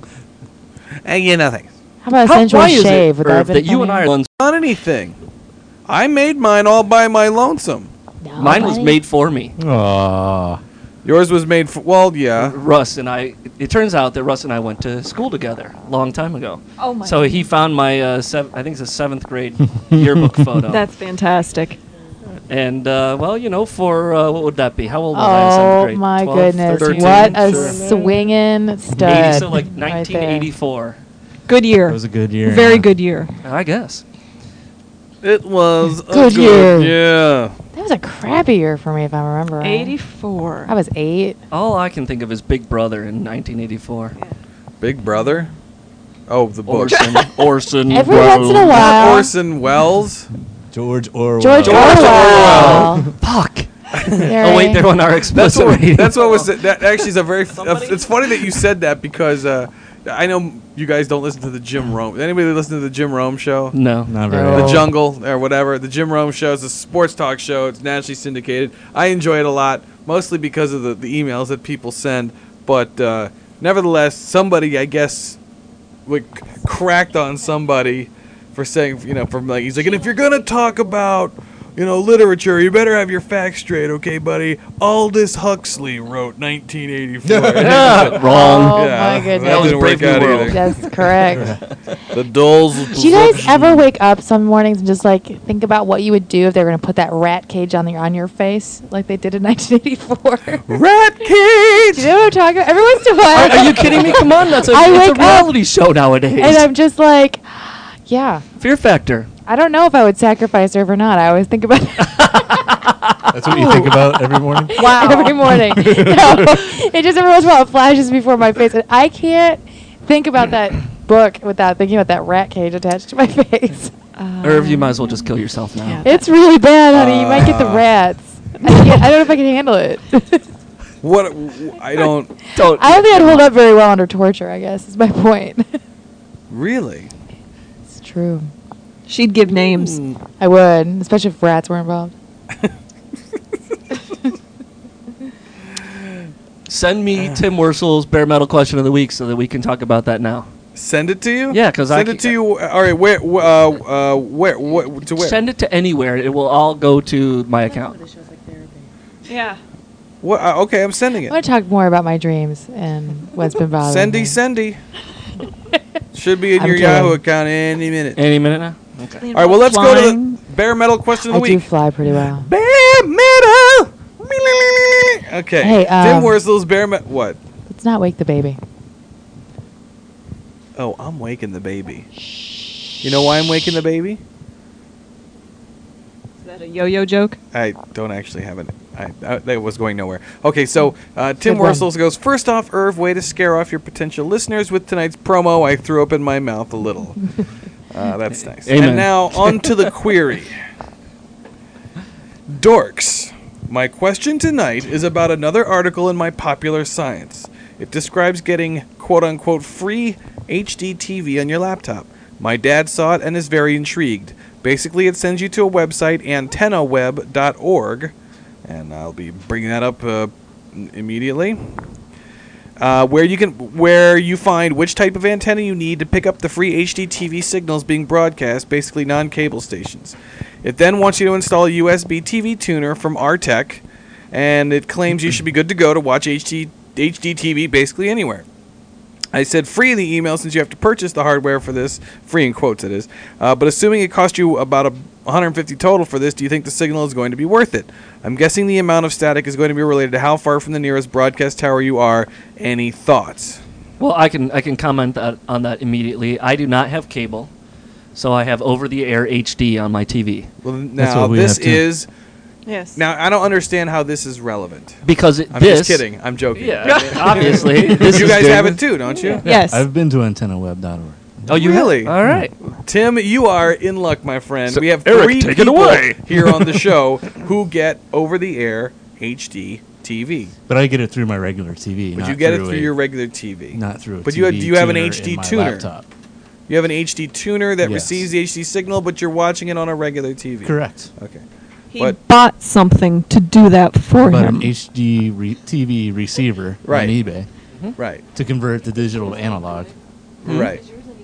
And yeah, nothing. How about a Why sensual is shave? it, Would Irv, have been that you and I funny? are ones? Not anything. I made mine all by my lonesome. No, Mine was buddy. made for me. Aww. Yours was made for. Well, yeah. Russ and I. It turns out that Russ and I went to school together a long time ago. Oh my. So he found my I think it's a 7th grade yearbook photo. That's fantastic. And well, for what would that be? How old was I in 7th Oh grade? my 12, goodness! 13, What a sure. swinging stud! 80, so like right there. 1984, Good year. That was a good year. Very good year. I guess. It was a Good year. Yeah. That was a crappy year for me, if I remember right. 84. I was 8. All I can think of is Big Brother in 1984. Big Brother. Oh, the book. Orson. Every once in a Not while. Orson Welles. George Orwell. George Orwell. Orwell. Fuck. There Oh wait, he- they're on our That's explicit what. rating. That's what was. That actually is a very. It's funny that you said that because I know you guys don't listen to the Jim Rome. Anybody listen to the Jim Rome show? No. Not very. No. The Jungle or whatever. The Jim Rome show is a sports talk show. It's nationally syndicated. I enjoy it a lot, mostly because of the emails that people send. But nevertheless, somebody, I guess, like cracked on somebody for saying, from like, he's like, and if you're gonna talk about, literature, you better have your facts straight, okay, buddy? Aldous Huxley wrote 1984. Wrong. Oh Yeah, my goodness. that didn't Brave work New out World. either. That's correct. The Dolls. Do you guys ever wake up some mornings and just think about what you would do if they were going to put that rat cage on your face like they did in 1984? Rat Do Cage? you know what I'm talking about? Every once in a while. Are you kidding me? Come on, it's I a wake up reality show nowadays. And I'm just like, yeah. Fear Factor. I don't know if I would sacrifice her or not. I always think about That's what you think about every morning? every morning. No, it just every once in a while it flashes before my face. And I can't think about that book without thinking about that rat cage attached to my face. Irv, you might as well just kill yourself now. Yeah. It's really bad, honey. You might get the rats. I don't know if I can handle it. What? I don't. Don't. I don't think I'd hold up very well under torture, I guess, is my point. Really? It's true. She'd give names. I would, especially if rats were involved. Send me Tim Worsel's bare metal question of the week so that we can talk about that now. Send it to you? Yeah, 'cause send it to you. All right, where to where? Send it to anywhere. It will all go to my account. Yeah. What? Okay, I'm sending I it. want to talk more about my dreams and what's been bothering me. Sendy. Should be in I'm your kidding. Yahoo account any minute. Any minute now? Okay. All right, well, let's go to Flying. the bare metal question of I the do week. fly pretty well. Bare metal. Okay. Hey, Tim Worsel's bare metal. What? Let's not wake the baby. Oh, I'm waking the baby. You know why I'm waking the baby? Is that a yo-yo joke? I don't actually have it. That was going nowhere. Okay, so Tim Good one. Wursels goes, first off, Irv, way to scare off your potential listeners with tonight's promo. I threw up in my mouth a little. That's nice. Amen. And now, on to the query. Dorks. My question tonight is about another article in my Popular Science. It describes getting quote-unquote free HD TV on your laptop. My dad saw it and is very intrigued. Basically, it sends you to a website, antennaweb.org, and I'll be bringing that up immediately, where you find which type of antenna you need to pick up the free HD TV signals being broadcast, basically non-cable stations. It then wants you to install a USB TV tuner from Artec, and it claims you should be good to go to watch HD TV basically anywhere. I said free in the email since you have to purchase the hardware for this, free in quotes it is, but assuming it cost you about $150 total for this, do you think the signal is going to be worth it? I'm guessing the amount of static is going to be related to how far from the nearest broadcast tower you are. Any thoughts? Well, I can comment on that immediately. I do not have cable, so I have over-the-air HD on my TV. Well, now what we this have too. is... Yes. Now, I don't understand how this is relevant. Because I'm just kidding. I'm joking. Yeah, I mean, obviously. This You is guys good. have it too, don't you? Yes. I've been to antennaweb.org. Oh, you Really? All right. Tim, you are in luck, my friend. So, we have Eric, three take it people away. here on the show who get over-the-air HD TV. But I get it through my regular TV. But not you get it through through a- your regular TV. Not through a But TV do you have an tuner HD in my tuner? laptop. You have an HD tuner that Yes. receives the HD signal, but you're watching it on a regular TV. Correct. Okay. He But- bought something to do that for About him. an HD TV receiver Right. on eBay Right. to convert the digital to analog. Right.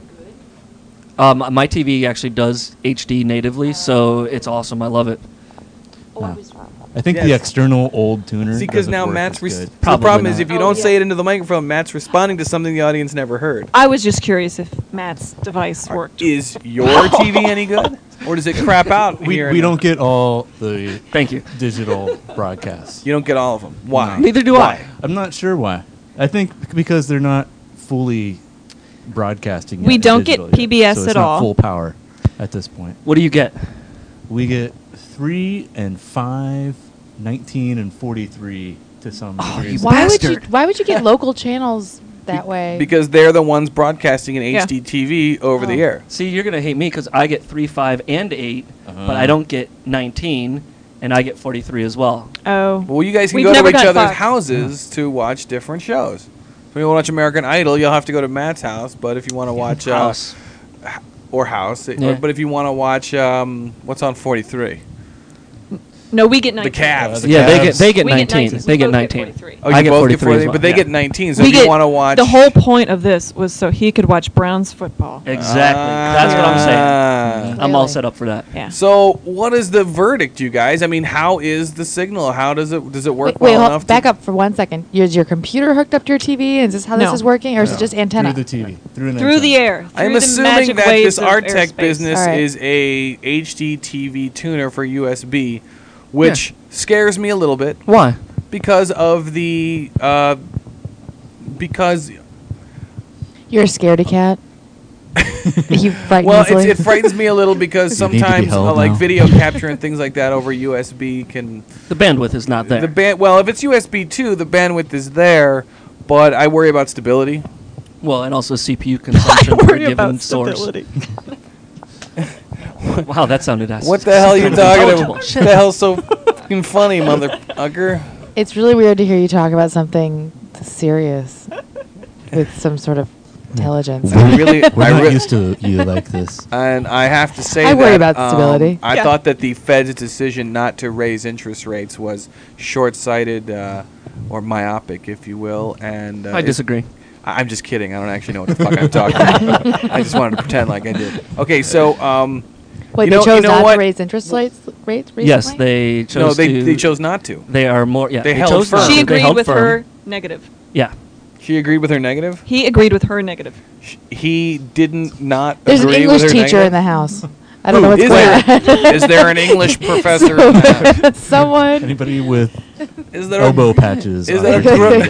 My TV actually does HD natively, so it's awesome. I love it. No. I think the Yes. external old tuner. See, because doesn't now work Matt's... as the good. Probably problem is not. if you don't say it into the microphone, Matt's responding to something the audience never heard. I was just curious if Matt's device worked. Is your TV any good? Or does it crap out we here? and we there? don't get all the Thank you. digital broadcasts. You don't get all of them. Why? No. Neither do I. I'm not sure why. I think because they're not fully broadcasting. We yet don't get digital yet, PBS so at it's not all. full power at this point. What do you get? We get 3 and 5, 19 and 43 to some degree. you Why would you get local channels that way? Because they're the ones broadcasting in Yeah. HD TV over the air. See, you're gonna hate me because I get 3, 5, and 8, but I don't get 19, and I get 43 as well. Oh. Well, you guys can We've go to never each got other's Fox. houses to watch different shows. If you want to watch American Idol, you'll have to go to Matt's house. But if you want to watch House. or House, Yeah. but if you want to watch what's on 43, No, we get the 19. Cavs. The Yeah, Cavs. they get We get 19. 19. They We get both get 19. 43. Oh, I you get both 43 as well. but they Yeah. get 19. So We if you get want to watch the whole point of this was so he could watch Browns football. Exactly. That's what I'm saying. I'm all Clearly. set up for that. Yeah. So, what is the verdict, you guys? I mean, how is the signal? How does it work Wait, well hold, enough? back up for 1 second. Is your computer hooked up to your TV? Is this how this No. is working, or is it just antenna? Through the TV. Through an Through the antenna. air. I'm through the assuming magic that waves this of Artec airspace. business All right. is a HD TV tuner for USB, which scares me a little bit Why? because of the because You're a scaredy cat. You frighten well, easily? it frightens me a little because You need to be sometimes held like now. video capture and things like that over USB can The bandwidth is not there. well, if it's USB 2, the bandwidth is there, but I worry about stability. Well, and also CPU consumption for a Worry given about source. stability. Wow, that sounded ass. What the hell are you talking about? Intelligible. What the hell's so fucking funny, motherfucker? It's really weird to hear you talk about something serious with some sort of intelligence. I really, We're I not re- used to you like this. and I have to say I worry that, about stability. I thought that the Fed's decision not to raise interest rates was short-sighted or myopic, if you will. And I disagree. I'm just kidding. I don't actually know what the fuck I'm talking about. I just wanted to pretend like I did. Okay, so Wait, you they know- chose you know not what? to raise interest rates recently? Yes, they chose no, to. they chose not to. They are more. Yeah, They held chose firm. not She to. They agreed held with firm. her negative. Yeah. She agreed with her negative. He agreed with her negative. He didn't not. There's an agree English with her teacher negative? in the house. I don't know Who? what's Is going there? on. Is there an English professor? in the house? Someone. Anybody with Is there elbow patches is on there their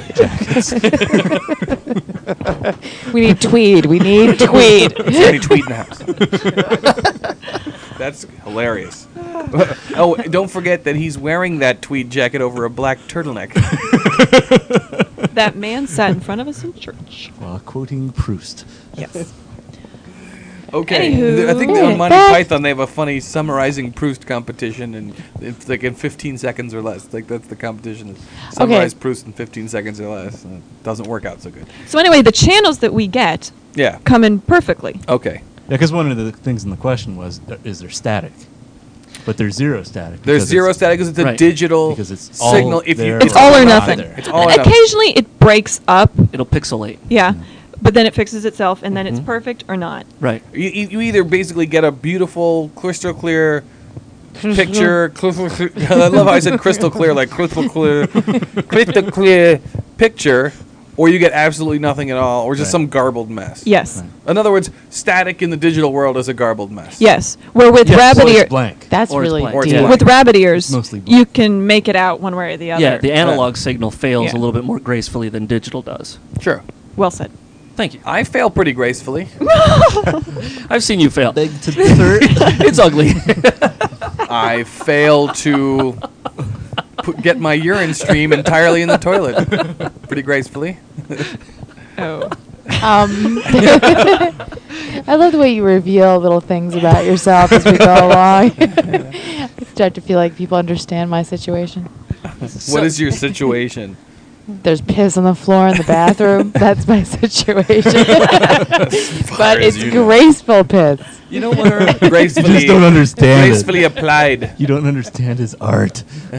a jackets? We need tweed. We need tweed. Is there any tweet in the house? That's hilarious. Oh, don't forget that he's wearing that tweed jacket over a black turtleneck. That man sat in front of us in church. While quoting Proust. Yes. Okay, Anywho. I think Yeah, on Monty back- Python they have a funny summarizing Proust competition, and it's like in 15 seconds or less. Like that's the competition. Is summarize Proust in 15 seconds or less. And it doesn't work out so good. So anyway, the channels that we get Yeah. come in perfectly. Okay. Yeah, because one of the things in the question was, is there static? But there's zero static. There's because zero it's- static because it's a Right. digital Because it's all signal. If you, there It's all or not nothing. there. It's all or nothing. Occasionally it breaks up. It'll pixelate. Yeah. But then it fixes itself, and then it's Mhm. perfect or not. Right. You either basically get a beautiful, crystal clear picture. I love how I said crystal clear, like crystal clear picture, or you get absolutely nothing at all, or just Right. some garbled mess. Yes. Right. In other words, static in the digital world is a garbled mess. Yes. Where with Yes. rabbit Or it's ear, blank. That's Or it's really blank. Or it's deep. blank. with rabbit ears, Mostly blank. you can make it out one way or the other. Yeah, the analog signal fails Yeah. a little bit more gracefully than digital does. Sure. Well said. Thank you. I fail pretty gracefully. I've seen you fail. Leg to the third. It's ugly. I fail to get my urine stream entirely in the toilet. Pretty gracefully. Oh. I love the way you reveal little things about yourself as we go along. I start to feel like people understand my situation. What is your situation? There's piss on the floor in the bathroom. That's my situation. far But as it's you know. graceful piss. You know what? You Gracefully, just don't understand gracefully it. applied. You don't understand his art.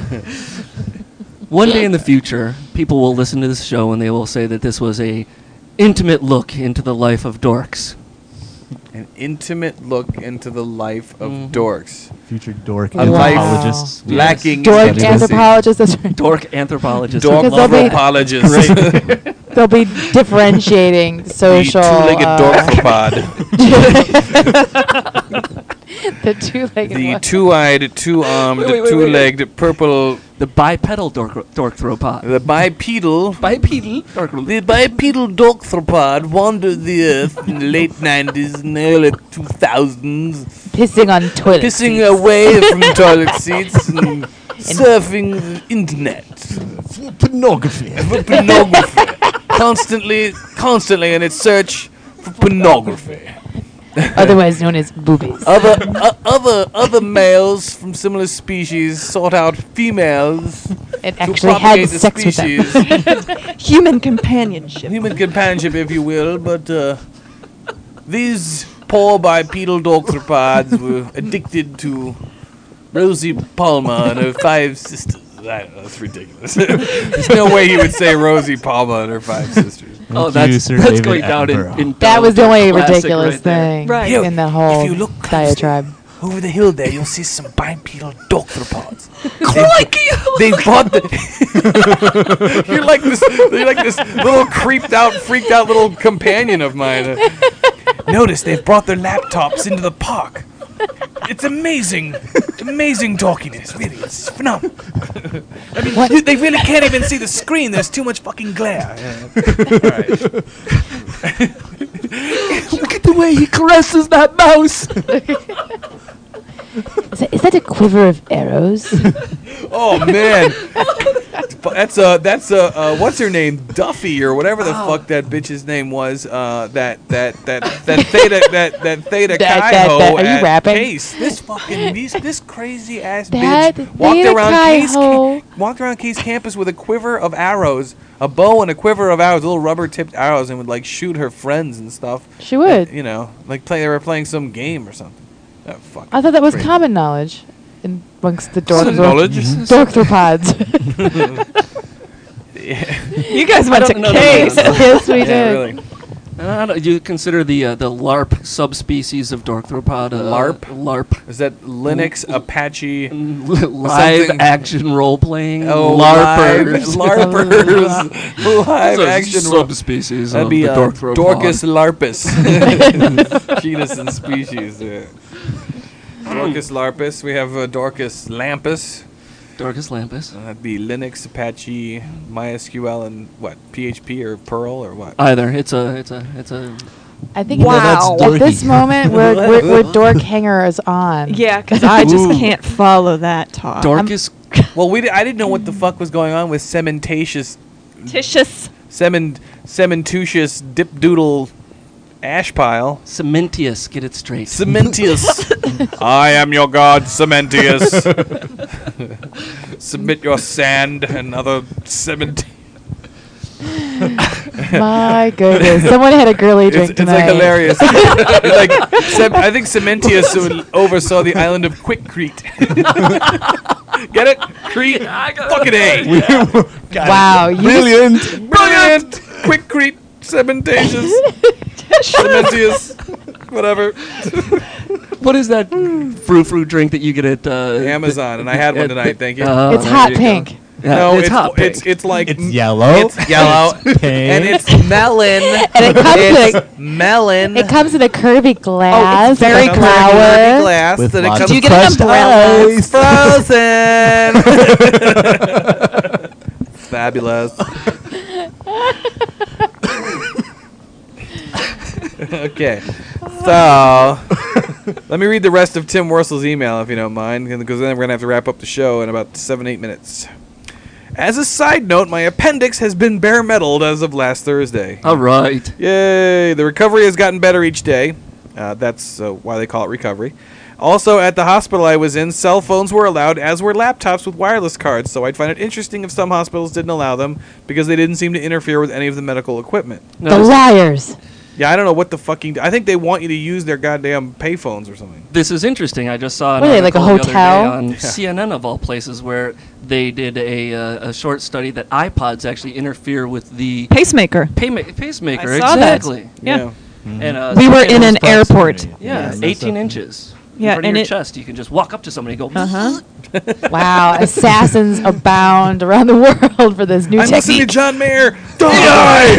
One day in the future, people will listen to this show and they will say that this was a intimate look into the life of dorks. An intimate look into the life of Mhm. dorks. Future dork A life anthropologists. will lacking Dork intimacy. anthropologist. That's right. Dork anthropologist. Dork Because they'll be- anthropologist. They'll be differentiating social. The two-legged dorkopod. The two-legged The one. two-eyed, two-armed, Wait. two-legged, purple, The bipedal dorkthropod. the bipedal. Bipedal dork. The bipedal dorkthropod wandered the earth in the late 90s and early 2000s, Pissing on toilet pissing seats. away from toilet seats and surfing the internet Pornography. for pornography. Constantly in its search for pornography. Otherwise known as boobies. Other males from similar species sought out females And to actually had propagate the sex with them. species. Human companionship. Human companionship, if you will, but these poor bipedal dorkthropods were addicted to Rosie Palmer and her 5 sisters. I don't know, that's ridiculous. There's no way he would say Rosie Palmer and her 5 sisters. Oh, Thank you, that's Sir that's David going down Attenborough. in That was the only classic ridiculous right there. thing Right. Here, in that whole if you look closely, diatribe. over the hill there, you'll see some bipedal dorkthropods. Crikey! They bought the. You're like this little freaked out little companion of mine. Notice they've brought their laptops into the park. It's amazing talkiness. Really, it's phenomenal. I mean, they really can't even see the screen. There's too much fucking glare. Yeah. Look at the way he caresses that mouse. Is that a quiver of arrows? Oh man, that's what's her name, Duffy or whatever the fuck that bitch's name was. That Theta Chi Ho are you at rapping? Case. This crazy ass That bitch walked Theta around Chi Case Ho. walked around Case campus with a quiver of arrows, a bow and a quiver of arrows, little rubber tipped arrows, and would like shoot her friends and stuff. She would. You know, like they were playing some game or something. Oh, fuck. I thought that was Crazy. common knowledge amongst the Common knowledge? dorkthropods. You guys went to don't- no, no, no, caves. no, no. Yes, we Yeah, did. really. You consider the LARP subspecies of Dorkthropod LARP? LARP. Is that Linux, Apache? Live Something- action role playing. Oh, LARPers. LARPers. Live action. subspecies That'd of be the Dorkthropod. Dorcas larpus. Genus and species. Yeah. Dorcas larpus. We have Dorcas lampus. Dorcas lampus. That'd be Linux, Apache, MySQL, and what? PHP or Perl or what? Either it's a I think Wow. at this moment we're dork hangers on. Yeah, because I just Ooh. can't follow that talk. Dorcas. Well, I didn't know what the fuck was going on with cementatious, Titious. cementutious dip doodle ash pile. Cementius, get it straight. Cementius. I am your god, Cementius. Submit your sand and other cement. My goodness, someone had a girly drink It's tonight. like hilarious. It's like I think Cementius oversaw the island of Quickcrete. Get it? Crete. Fucking A. Wow, you Brilliant. Brilliant. Quickcrete. Cementatious. Cementius. Whatever. What is that frou-frou drink that you get at Amazon, and I had one tonight. Thank you. it's there hot you go. pink. Yeah, No, it's hot. it's like It's yellow. It's yellow. Pink. And it's melon. And it comes in It's melon. It comes in a curvy glass. very with Comes in a flower. dirty glass. With Then it lots comes Do you of get an crushed umbrella? frozen. Fabulous. Okay, so let me read the rest of Tim Worsel's email if you don't mind, because then we're gonna have to wrap up the show in about 7-8 minutes. As a side note, my appendix has been bare metaled as of last Thursday. All right. Yay! The recovery has gotten better each day. That's why they call it recovery. Also, at the hospital I was in, cell phones were allowed, as were laptops with wireless cards, so I'd find it interesting if some hospitals didn't allow them, because they didn't seem to interfere with any of the medical equipment. The No, liars. Yeah, I don't know what the fucking... I think they want you to use their goddamn payphones or something. this is interesting. I just saw an What are they, like a article the other hotel? day on CNN of all places where they did a short study that iPods actually interfere with the Pacemaker. pacemaker. I saw that. Exactly. Yeah. And We were in an Proximity. airport. Yeah, Yeah, 18 inches. Yeah, in front of and your it- chest. You can just walk up to somebody and go. Uh-huh. Wow, assassins abound around the world for this new I'm listening to technique. John Mayer. Die!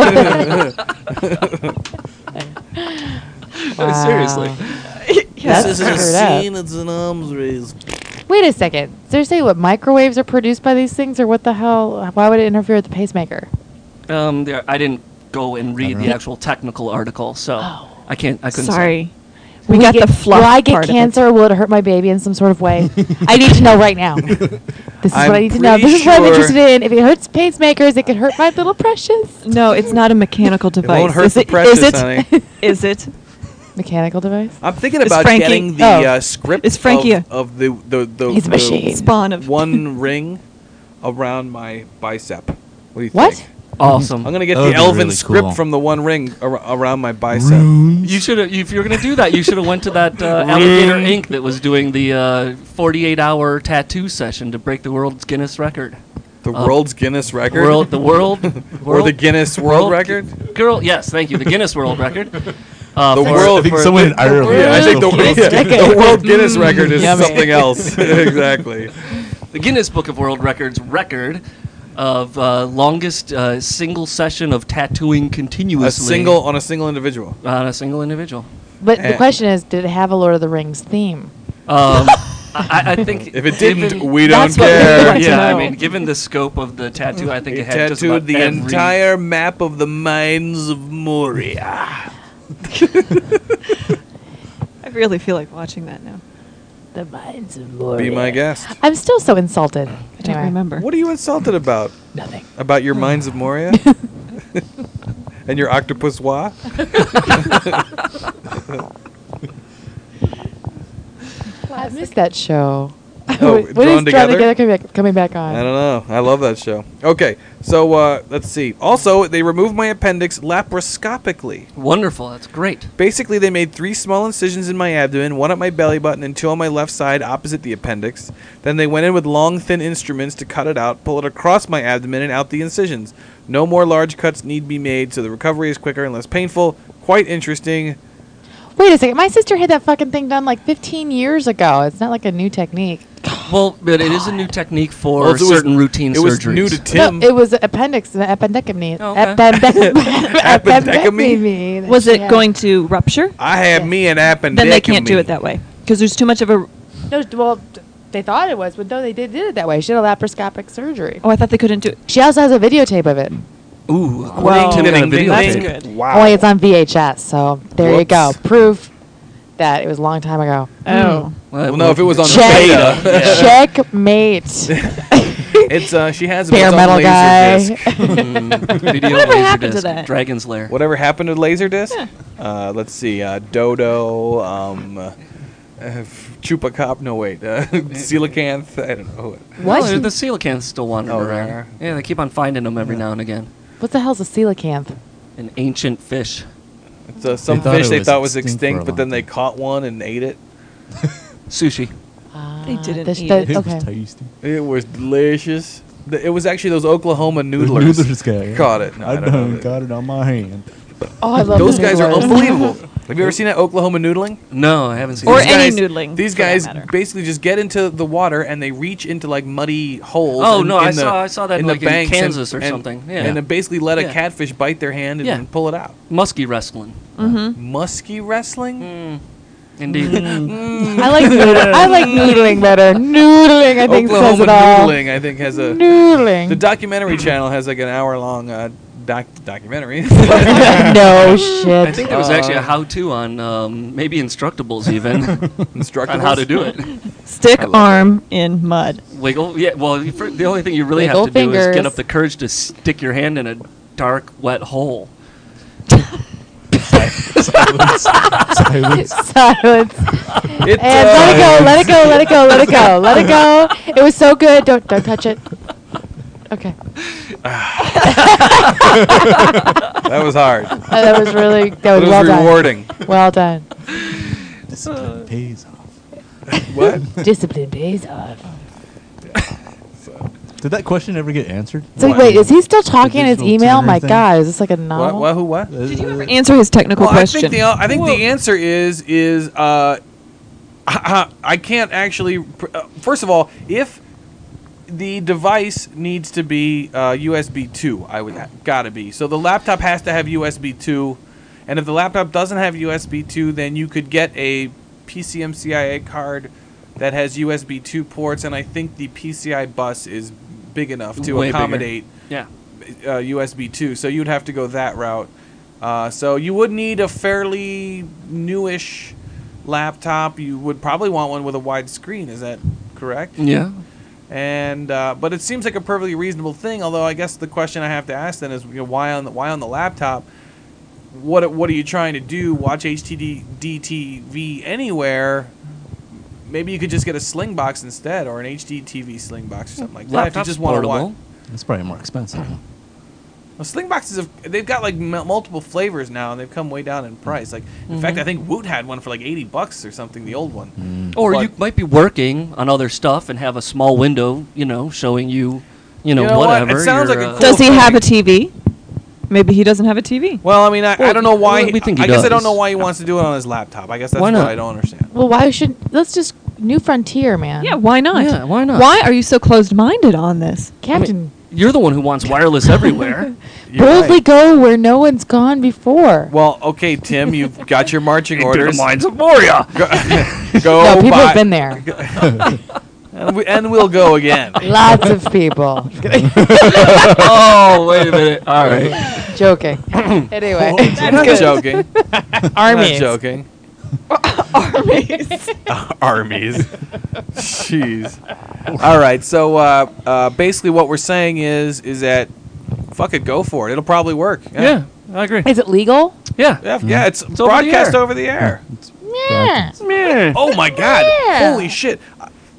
Wow. Seriously. Yes. That's screwed up. It's an arms race. Wait a second. Did they say what microwaves are produced by these things, or what the hell? Why would it interfere with the pacemaker? I didn't go and read the actual technical article, so I couldn't. Say. Sorry. We Will got get- the fluff Will I get part of it. cancer, or will it hurt my baby in some sort of way? I need to know right now. This is I'm what I need to know. pretty This is what I'm sure- interested in. If it hurts pacemakers, it could hurt my little precious. No, it's not a mechanical device. won't hurt is the it? precious, is it? honey. Is it? Mechanical device. I'm thinking It's about Frankie. getting the Oh. script It's Frankie. of the He's a machine. Spawn of one ring around my bicep. What do you What? think? Awesome. I'm gonna get That the would be elven really script cool. from the one ring around my bicep. You should have, if you're gonna do that, you should have went to that Alligator Inc. that was doing the 48-hour tattoo session to break the world's Guinness record. The world's Guinness record, or the Guinness World Record. Yes, thank you, the Guinness World Record. The for- world. I think for- someone in Ireland. Yeah, I think the, Guinness yeah, record. the World Guinness record is Yummy. something else. Exactly. the Guinness Book of World Records record of longest single session of tattooing continuously On a single individual. on a single individual. But the Eh. question is, did it have a Lord of the Rings theme? I think If it didn't, given- we don't That's what we care. want to yeah, I know. mean, given the scope of the tattoo, I think He it had just tattooed about the every- entire map of the mines of Moria. I really feel like watching that now. The Mines of Moria. Be my guest. I'm still so insulted. I don't remember. What are you insulted about? Nothing. About your mines of Moria? And your octopus wa? I missed that show. Oh, What is Drawn Together? coming back on? I don't know. I love that show. Okay, so let's see. Also, they removed my appendix laparoscopically. Wonderful. That's great. Basically, they made 3 small incisions in my abdomen, 1 at my belly button and 2 on my left side opposite the appendix. Then they went in with long, thin instruments to cut it out, pull it across my abdomen and out the incisions. No more large cuts need be made, so the recovery is quicker and less painful. Quite interesting. Wait a second. My sister had that fucking thing done like 15 years ago. It's not like a new technique. Well, but it is a new technique for Well, it was- certain routine It was surgeries. new to Tim. No, it was appendix, an appendectomy. Oh, okay. Appendectomy. Was it going to rupture? I had me an appendectomy. Then they can't do it that way because there's too much of a. No, well, they thought it was, but no, they did it that way. She had a laparoscopic surgery. Oh, I thought they couldn't do it. She also has a videotape of it. Ooh. Well, Tim got a Ding, ding, videotape. ding. That's good. Wow. Only it's on VHS, so there you go. Whoops. Proof that it was a long time ago. Oh. Well, no, if it was on Check. beta. Checkmate. It's she has it, Bare it's on metal guy. Laserdisc. Video Whatever laser happened to disc, that? Dragon's Lair. Whatever happened to Laserdisc? Let's see. Dodo, Chupacabra. No, wait. Coelacanth. I don't know. What? Oh, the coelacanths still wandering Oh, around. there. Yeah, they keep on finding them every now and again. What the hell's a coelacanth? An ancient fish. It's some They thought fish it they was thought was extinct for a extinct, but long then they time. caught one and ate it. Sushi. They didn't this- eat that- it. It okay. was tasty. It was delicious. It was actually those Oklahoma The noodlers. noodlers guy. Caught it. No, I I don't know. done got it on my hand. Oh, I love Those the guys are noodlers. unbelievable. Have you ever seen that Oklahoma noodling? No, I haven't seen Or that. any noodling, These for that guys matter. basically just get into the water and they reach into like muddy holes. Oh, in- no, in I the- saw that in like the in banks Kansas or something. Yeah. And then basically let a Yeah. catfish bite their hand and Yeah. then pull it out. Muskie wrestling. Musky wrestling? Indeed. I like noodling better. Noodling, I think, says Oklahoma it all. noodling, I think, has a. Noodling. The documentary channel has like an hour-long documentary. No shit. I think there was actually a how-to on maybe Instructables even Instructables. on how to do it. Stick I love arm in mud. Wiggle. Yeah. Well, the only thing you really Wiggle have to do is fingers. get up the courage to stick your hand in a dark, wet hole. Silence. Silence. Silence. It's, And let it go, let it go, let it go, let it go, let it go. It was so good. Don't touch it. Okay. That was hard. That was really But well it was done. rewarding. Well done. Discipline pays off. What? Discipline pays off. Did that question ever get answered? So What? wait, is he still talking in his digital email? tuner My thing? God, is this like a What? novel? What? Who? What? Did you ever answer his technical Well, question? I think the answer is I can't actually. First of all, if the device needs to be USB 2, I would gotta be. So the laptop has to have USB 2, and if the laptop doesn't have USB 2, then you could get a PCMCIA card that has USB 2 ports, and I think the PCI bus is big enough to Way bigger. accommodate Yeah. USB 2, so you'd have to go that route. So you would need a fairly newish laptop. You would probably want one with a wide screen. Is that correct? Yeah. And but it seems like a perfectly reasonable thing. Although I guess the question I have to ask then is, why on the laptop? What are you trying to do? Watch HDTV anywhere? Maybe you could just get a sling box instead, or an HDTV sling box or something like that. If you Laptop's just want to portable. watch. It's probably more expensive. Well, sling boxes they've got like multiple flavors now, and they've come way down in price. Like, in fact, I think Woot had one for like $80 or something, the old one. Or But- you might be working on other stuff and have a small window, showing you, know what? whatever. It sounds your, like a cool- Does he have a TV? Maybe he doesn't have a TV. Well, I mean, I Well, don't know why. we think he I guess I don't does. know why he wants to do it on his laptop. I guess that's Why what not? I don't understand. Well, why should let's just New Frontier, man. Yeah, why not? Yeah, why not? Why are you so closed-minded on this? Captain, You're the one who wants wireless everywhere. You're boldly right. go where no one's gone before. Well, okay, Tim, you've got your marching orders. of Moria. Go no, people buy- have been there. and we'll go again. Lots of people. Oh, wait a minute. All right. Joking. Anyway, I'm not joking. I'm armies. not joking. Armies. Armies. Jeez. All right. So basically, what we're saying is that fuck it, go for it. It'll probably work. Yeah, I agree. Is it legal? Yeah. Yeah. It's over the broadcast air. over the air. Yeah. Yeah. Oh my God! Yeah. Holy shit!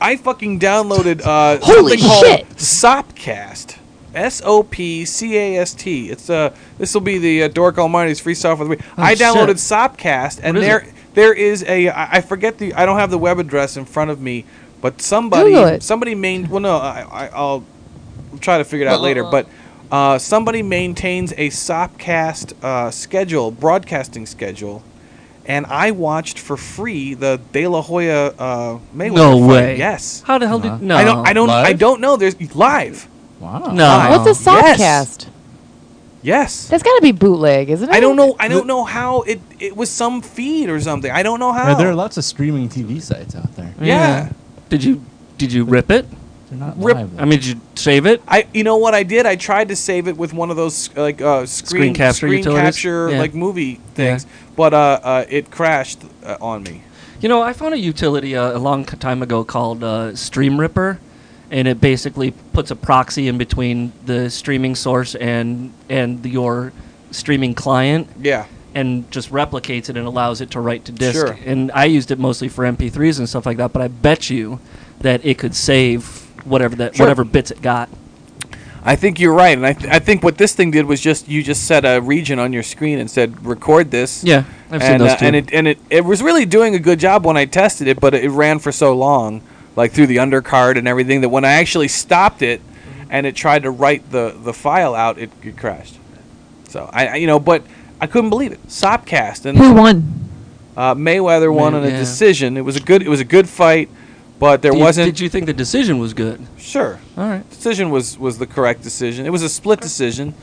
I fucking downloaded Holy something called shit. Sopcast. Sopcast. It's this will be the Dork Almighty's free software. of the week. I downloaded Sopcast, and What is there is a I forget I don't have the web address in front of me, but Google it. somebody well no I'll try to figure it out later, but somebody maintains a Sopcast broadcasting schedule. And I watched for free the De La Hoya Mayweather No fight. way. Yes. How the hell did no? I Live? don't know. There's live. Wow. No. What's a Yes. Sopcast? Yes. That's got to be bootleg, isn't it? I don't know. I don't know how it was some feed or something. I don't know how. There are lots of streaming TV sites out there. Yeah. Did you rip it? They're not Rip- live. I mean, did you save it? You know what I did? I tried to save it with one of those screen capture utilities? capture Yeah. like movie things, but it crashed on me. You know, I found a utility a long time ago called StreamRipper, and it basically puts a proxy in between the streaming source and your streaming client, Yeah. and just replicates it and allows it to write to disk. Sure. And I used it mostly for MP3s and stuff like that, but I bet you that it could save whatever bits it got. I think you're right, and I think what this thing did was you just set a region on your screen and said record this. Yeah, I've seen those too. And it was really doing a good job when I tested it, but it ran for so long, like through the undercard and everything, that when I actually stopped it and it tried to write the file out, it crashed. So but I couldn't believe it. Sopcast and Who won? Mayweather won on a Yeah. decision. It was a good fight, but there wasn't. Did you think the decision was good? Sure. All right. Decision was the correct decision. It was a split decision.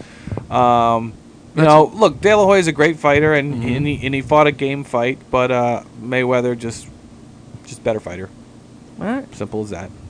Look, De La Hoya is a great fighter, and he fought a game fight, but Mayweather just better fighter. All right. Simple as that.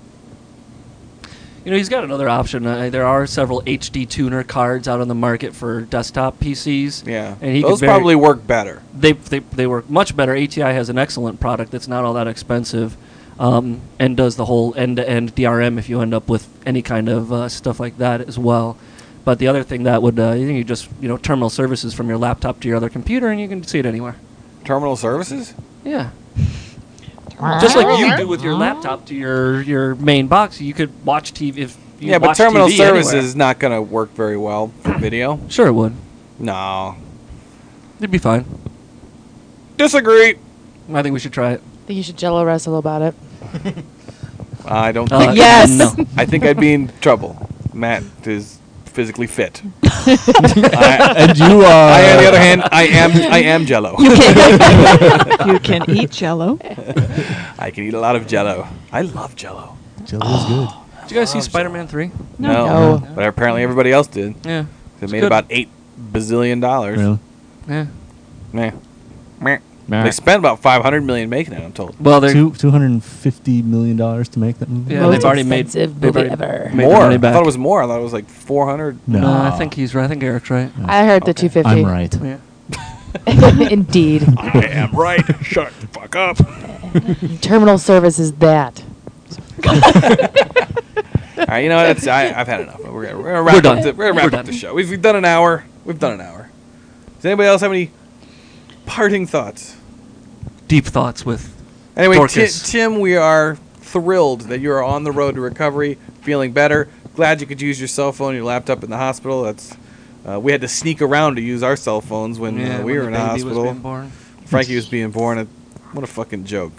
You know, he's got another option. There are several HD tuner cards out on the market for desktop PCs. Yeah, and he those could probably work better. They work much better. ATI has an excellent product that's not all that expensive, and does the whole end-to-end DRM if you end up with any kind of stuff like that as well. But the other thing that would you just terminal services from your laptop to your other computer, and you can see it anywhere. Terminal services? Yeah. Just like you do with your laptop to your main box, you could watch TV if you Yeah, but watch terminal TV services anywhere. is not going to work very well for video. Sure, it would. No. It'd be fine. Disagree. I think we should try it. I think you should Jello wrestle about it. I don't think. Yes. No. I think I'd be in trouble. Matt is physically fit. And you I, on the other hand, I am Jello. You can eat Jello. I can eat a lot of Jello. I love Jello. Jello's good. Did you guys see Spider-Man 3? No. No. But apparently everybody else did. Yeah. They It's made good. about $8 bazillion. Really? Yeah. Meh. Meh. They spent about $500 million making it, I'm told. Well, they're $250 million to make that movie? Yeah, Most they've already made expensive they've movie already ever. made their More. money I back. thought it was more. I thought it was like 400. No, I think he's right. I think Eric's right. I heard the Okay. 250. I'm right. Yeah. Indeed. I am right. Shut the fuck up. Terminal service is that. All right, you know what? I've had enough. We're gonna wrap done. up. We're gonna wrap We're up done. the show. We've done an hour. We've done an hour. Does anybody else have any parting thoughts? Deep thoughts with Anyway, Dorcas. Tim, we are thrilled that you are on the road to recovery, feeling better. Glad you could use your cell phone, your laptop in the hospital. That's we had to sneak around to use our cell phones when we were in the baby hospital. Was being born. Frankie was being born. What a fucking joke.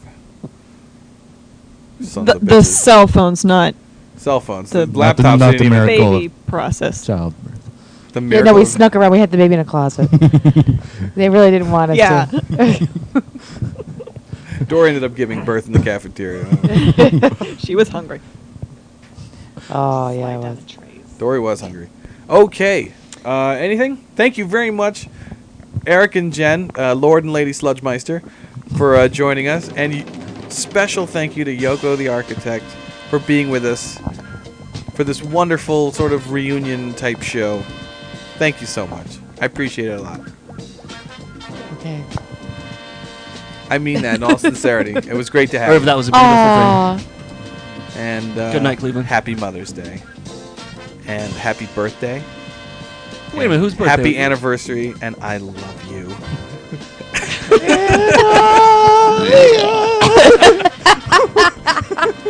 Sons The of bitches. cell phone's not Cell phones. the- The Not the- laptops not didn't the even. miracle. baby process. Childbirth. The Yeah, miracle. no, we snuck around. We had the baby in a closet. They really didn't want us Yeah. to. Dory ended up giving birth in the cafeteria. She was hungry. Oh, yeah, it Slide down was. the trays. Dory was hungry. Okay. Anything? Thank you very much, Eric and Jen, Lord and Lady Sludgemeister, for joining us. And special thank you to Yoko the Architect for being with us for this wonderful sort of reunion type show. Thank you so much. I appreciate it a lot. Okay. I mean that in all sincerity. It was great to have Irv, you. that was a beautiful Aw. And Good night, Cleveland. Happy Mother's Day. And happy birthday. thing. Wait a minute, whose birthday? Happy was it? anniversary, and I love you.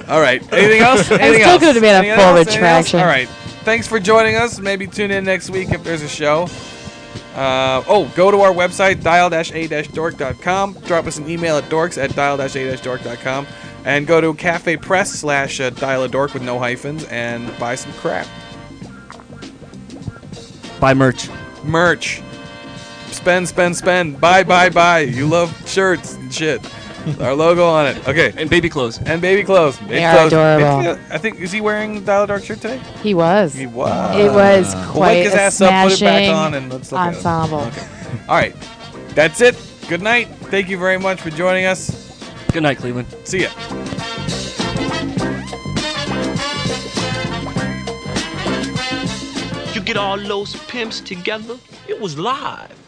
All right. Anything else? Anything still else? could've made a Anything full else? Anything else? retraction. All right. Thanks for joining us. Maybe tune in next week if there's a show. Go to our website, dial-a-dork.com. Drop us an email at dorks@dial-a-dork.com. And go to Cafe Press /dial-a-dork with no hyphens and buy some crap. Buy merch. Merch. Spend, spend, spend. Buy, buy, buy. You love shirts and shit. Our logo on it. Okay. And baby clothes. And baby clothes. Baby They are clothes. adorable. I think, is he wearing Dial-A-Dork shirt today? He was. He was. It was Well, quite wake his a ass up, put it smashing back on, and let's look at it. ensemble. Okay. All right. That's it. Good night. Thank you very much for joining us. Good night, Cleveland. See ya. You get all those pimps together, it was live.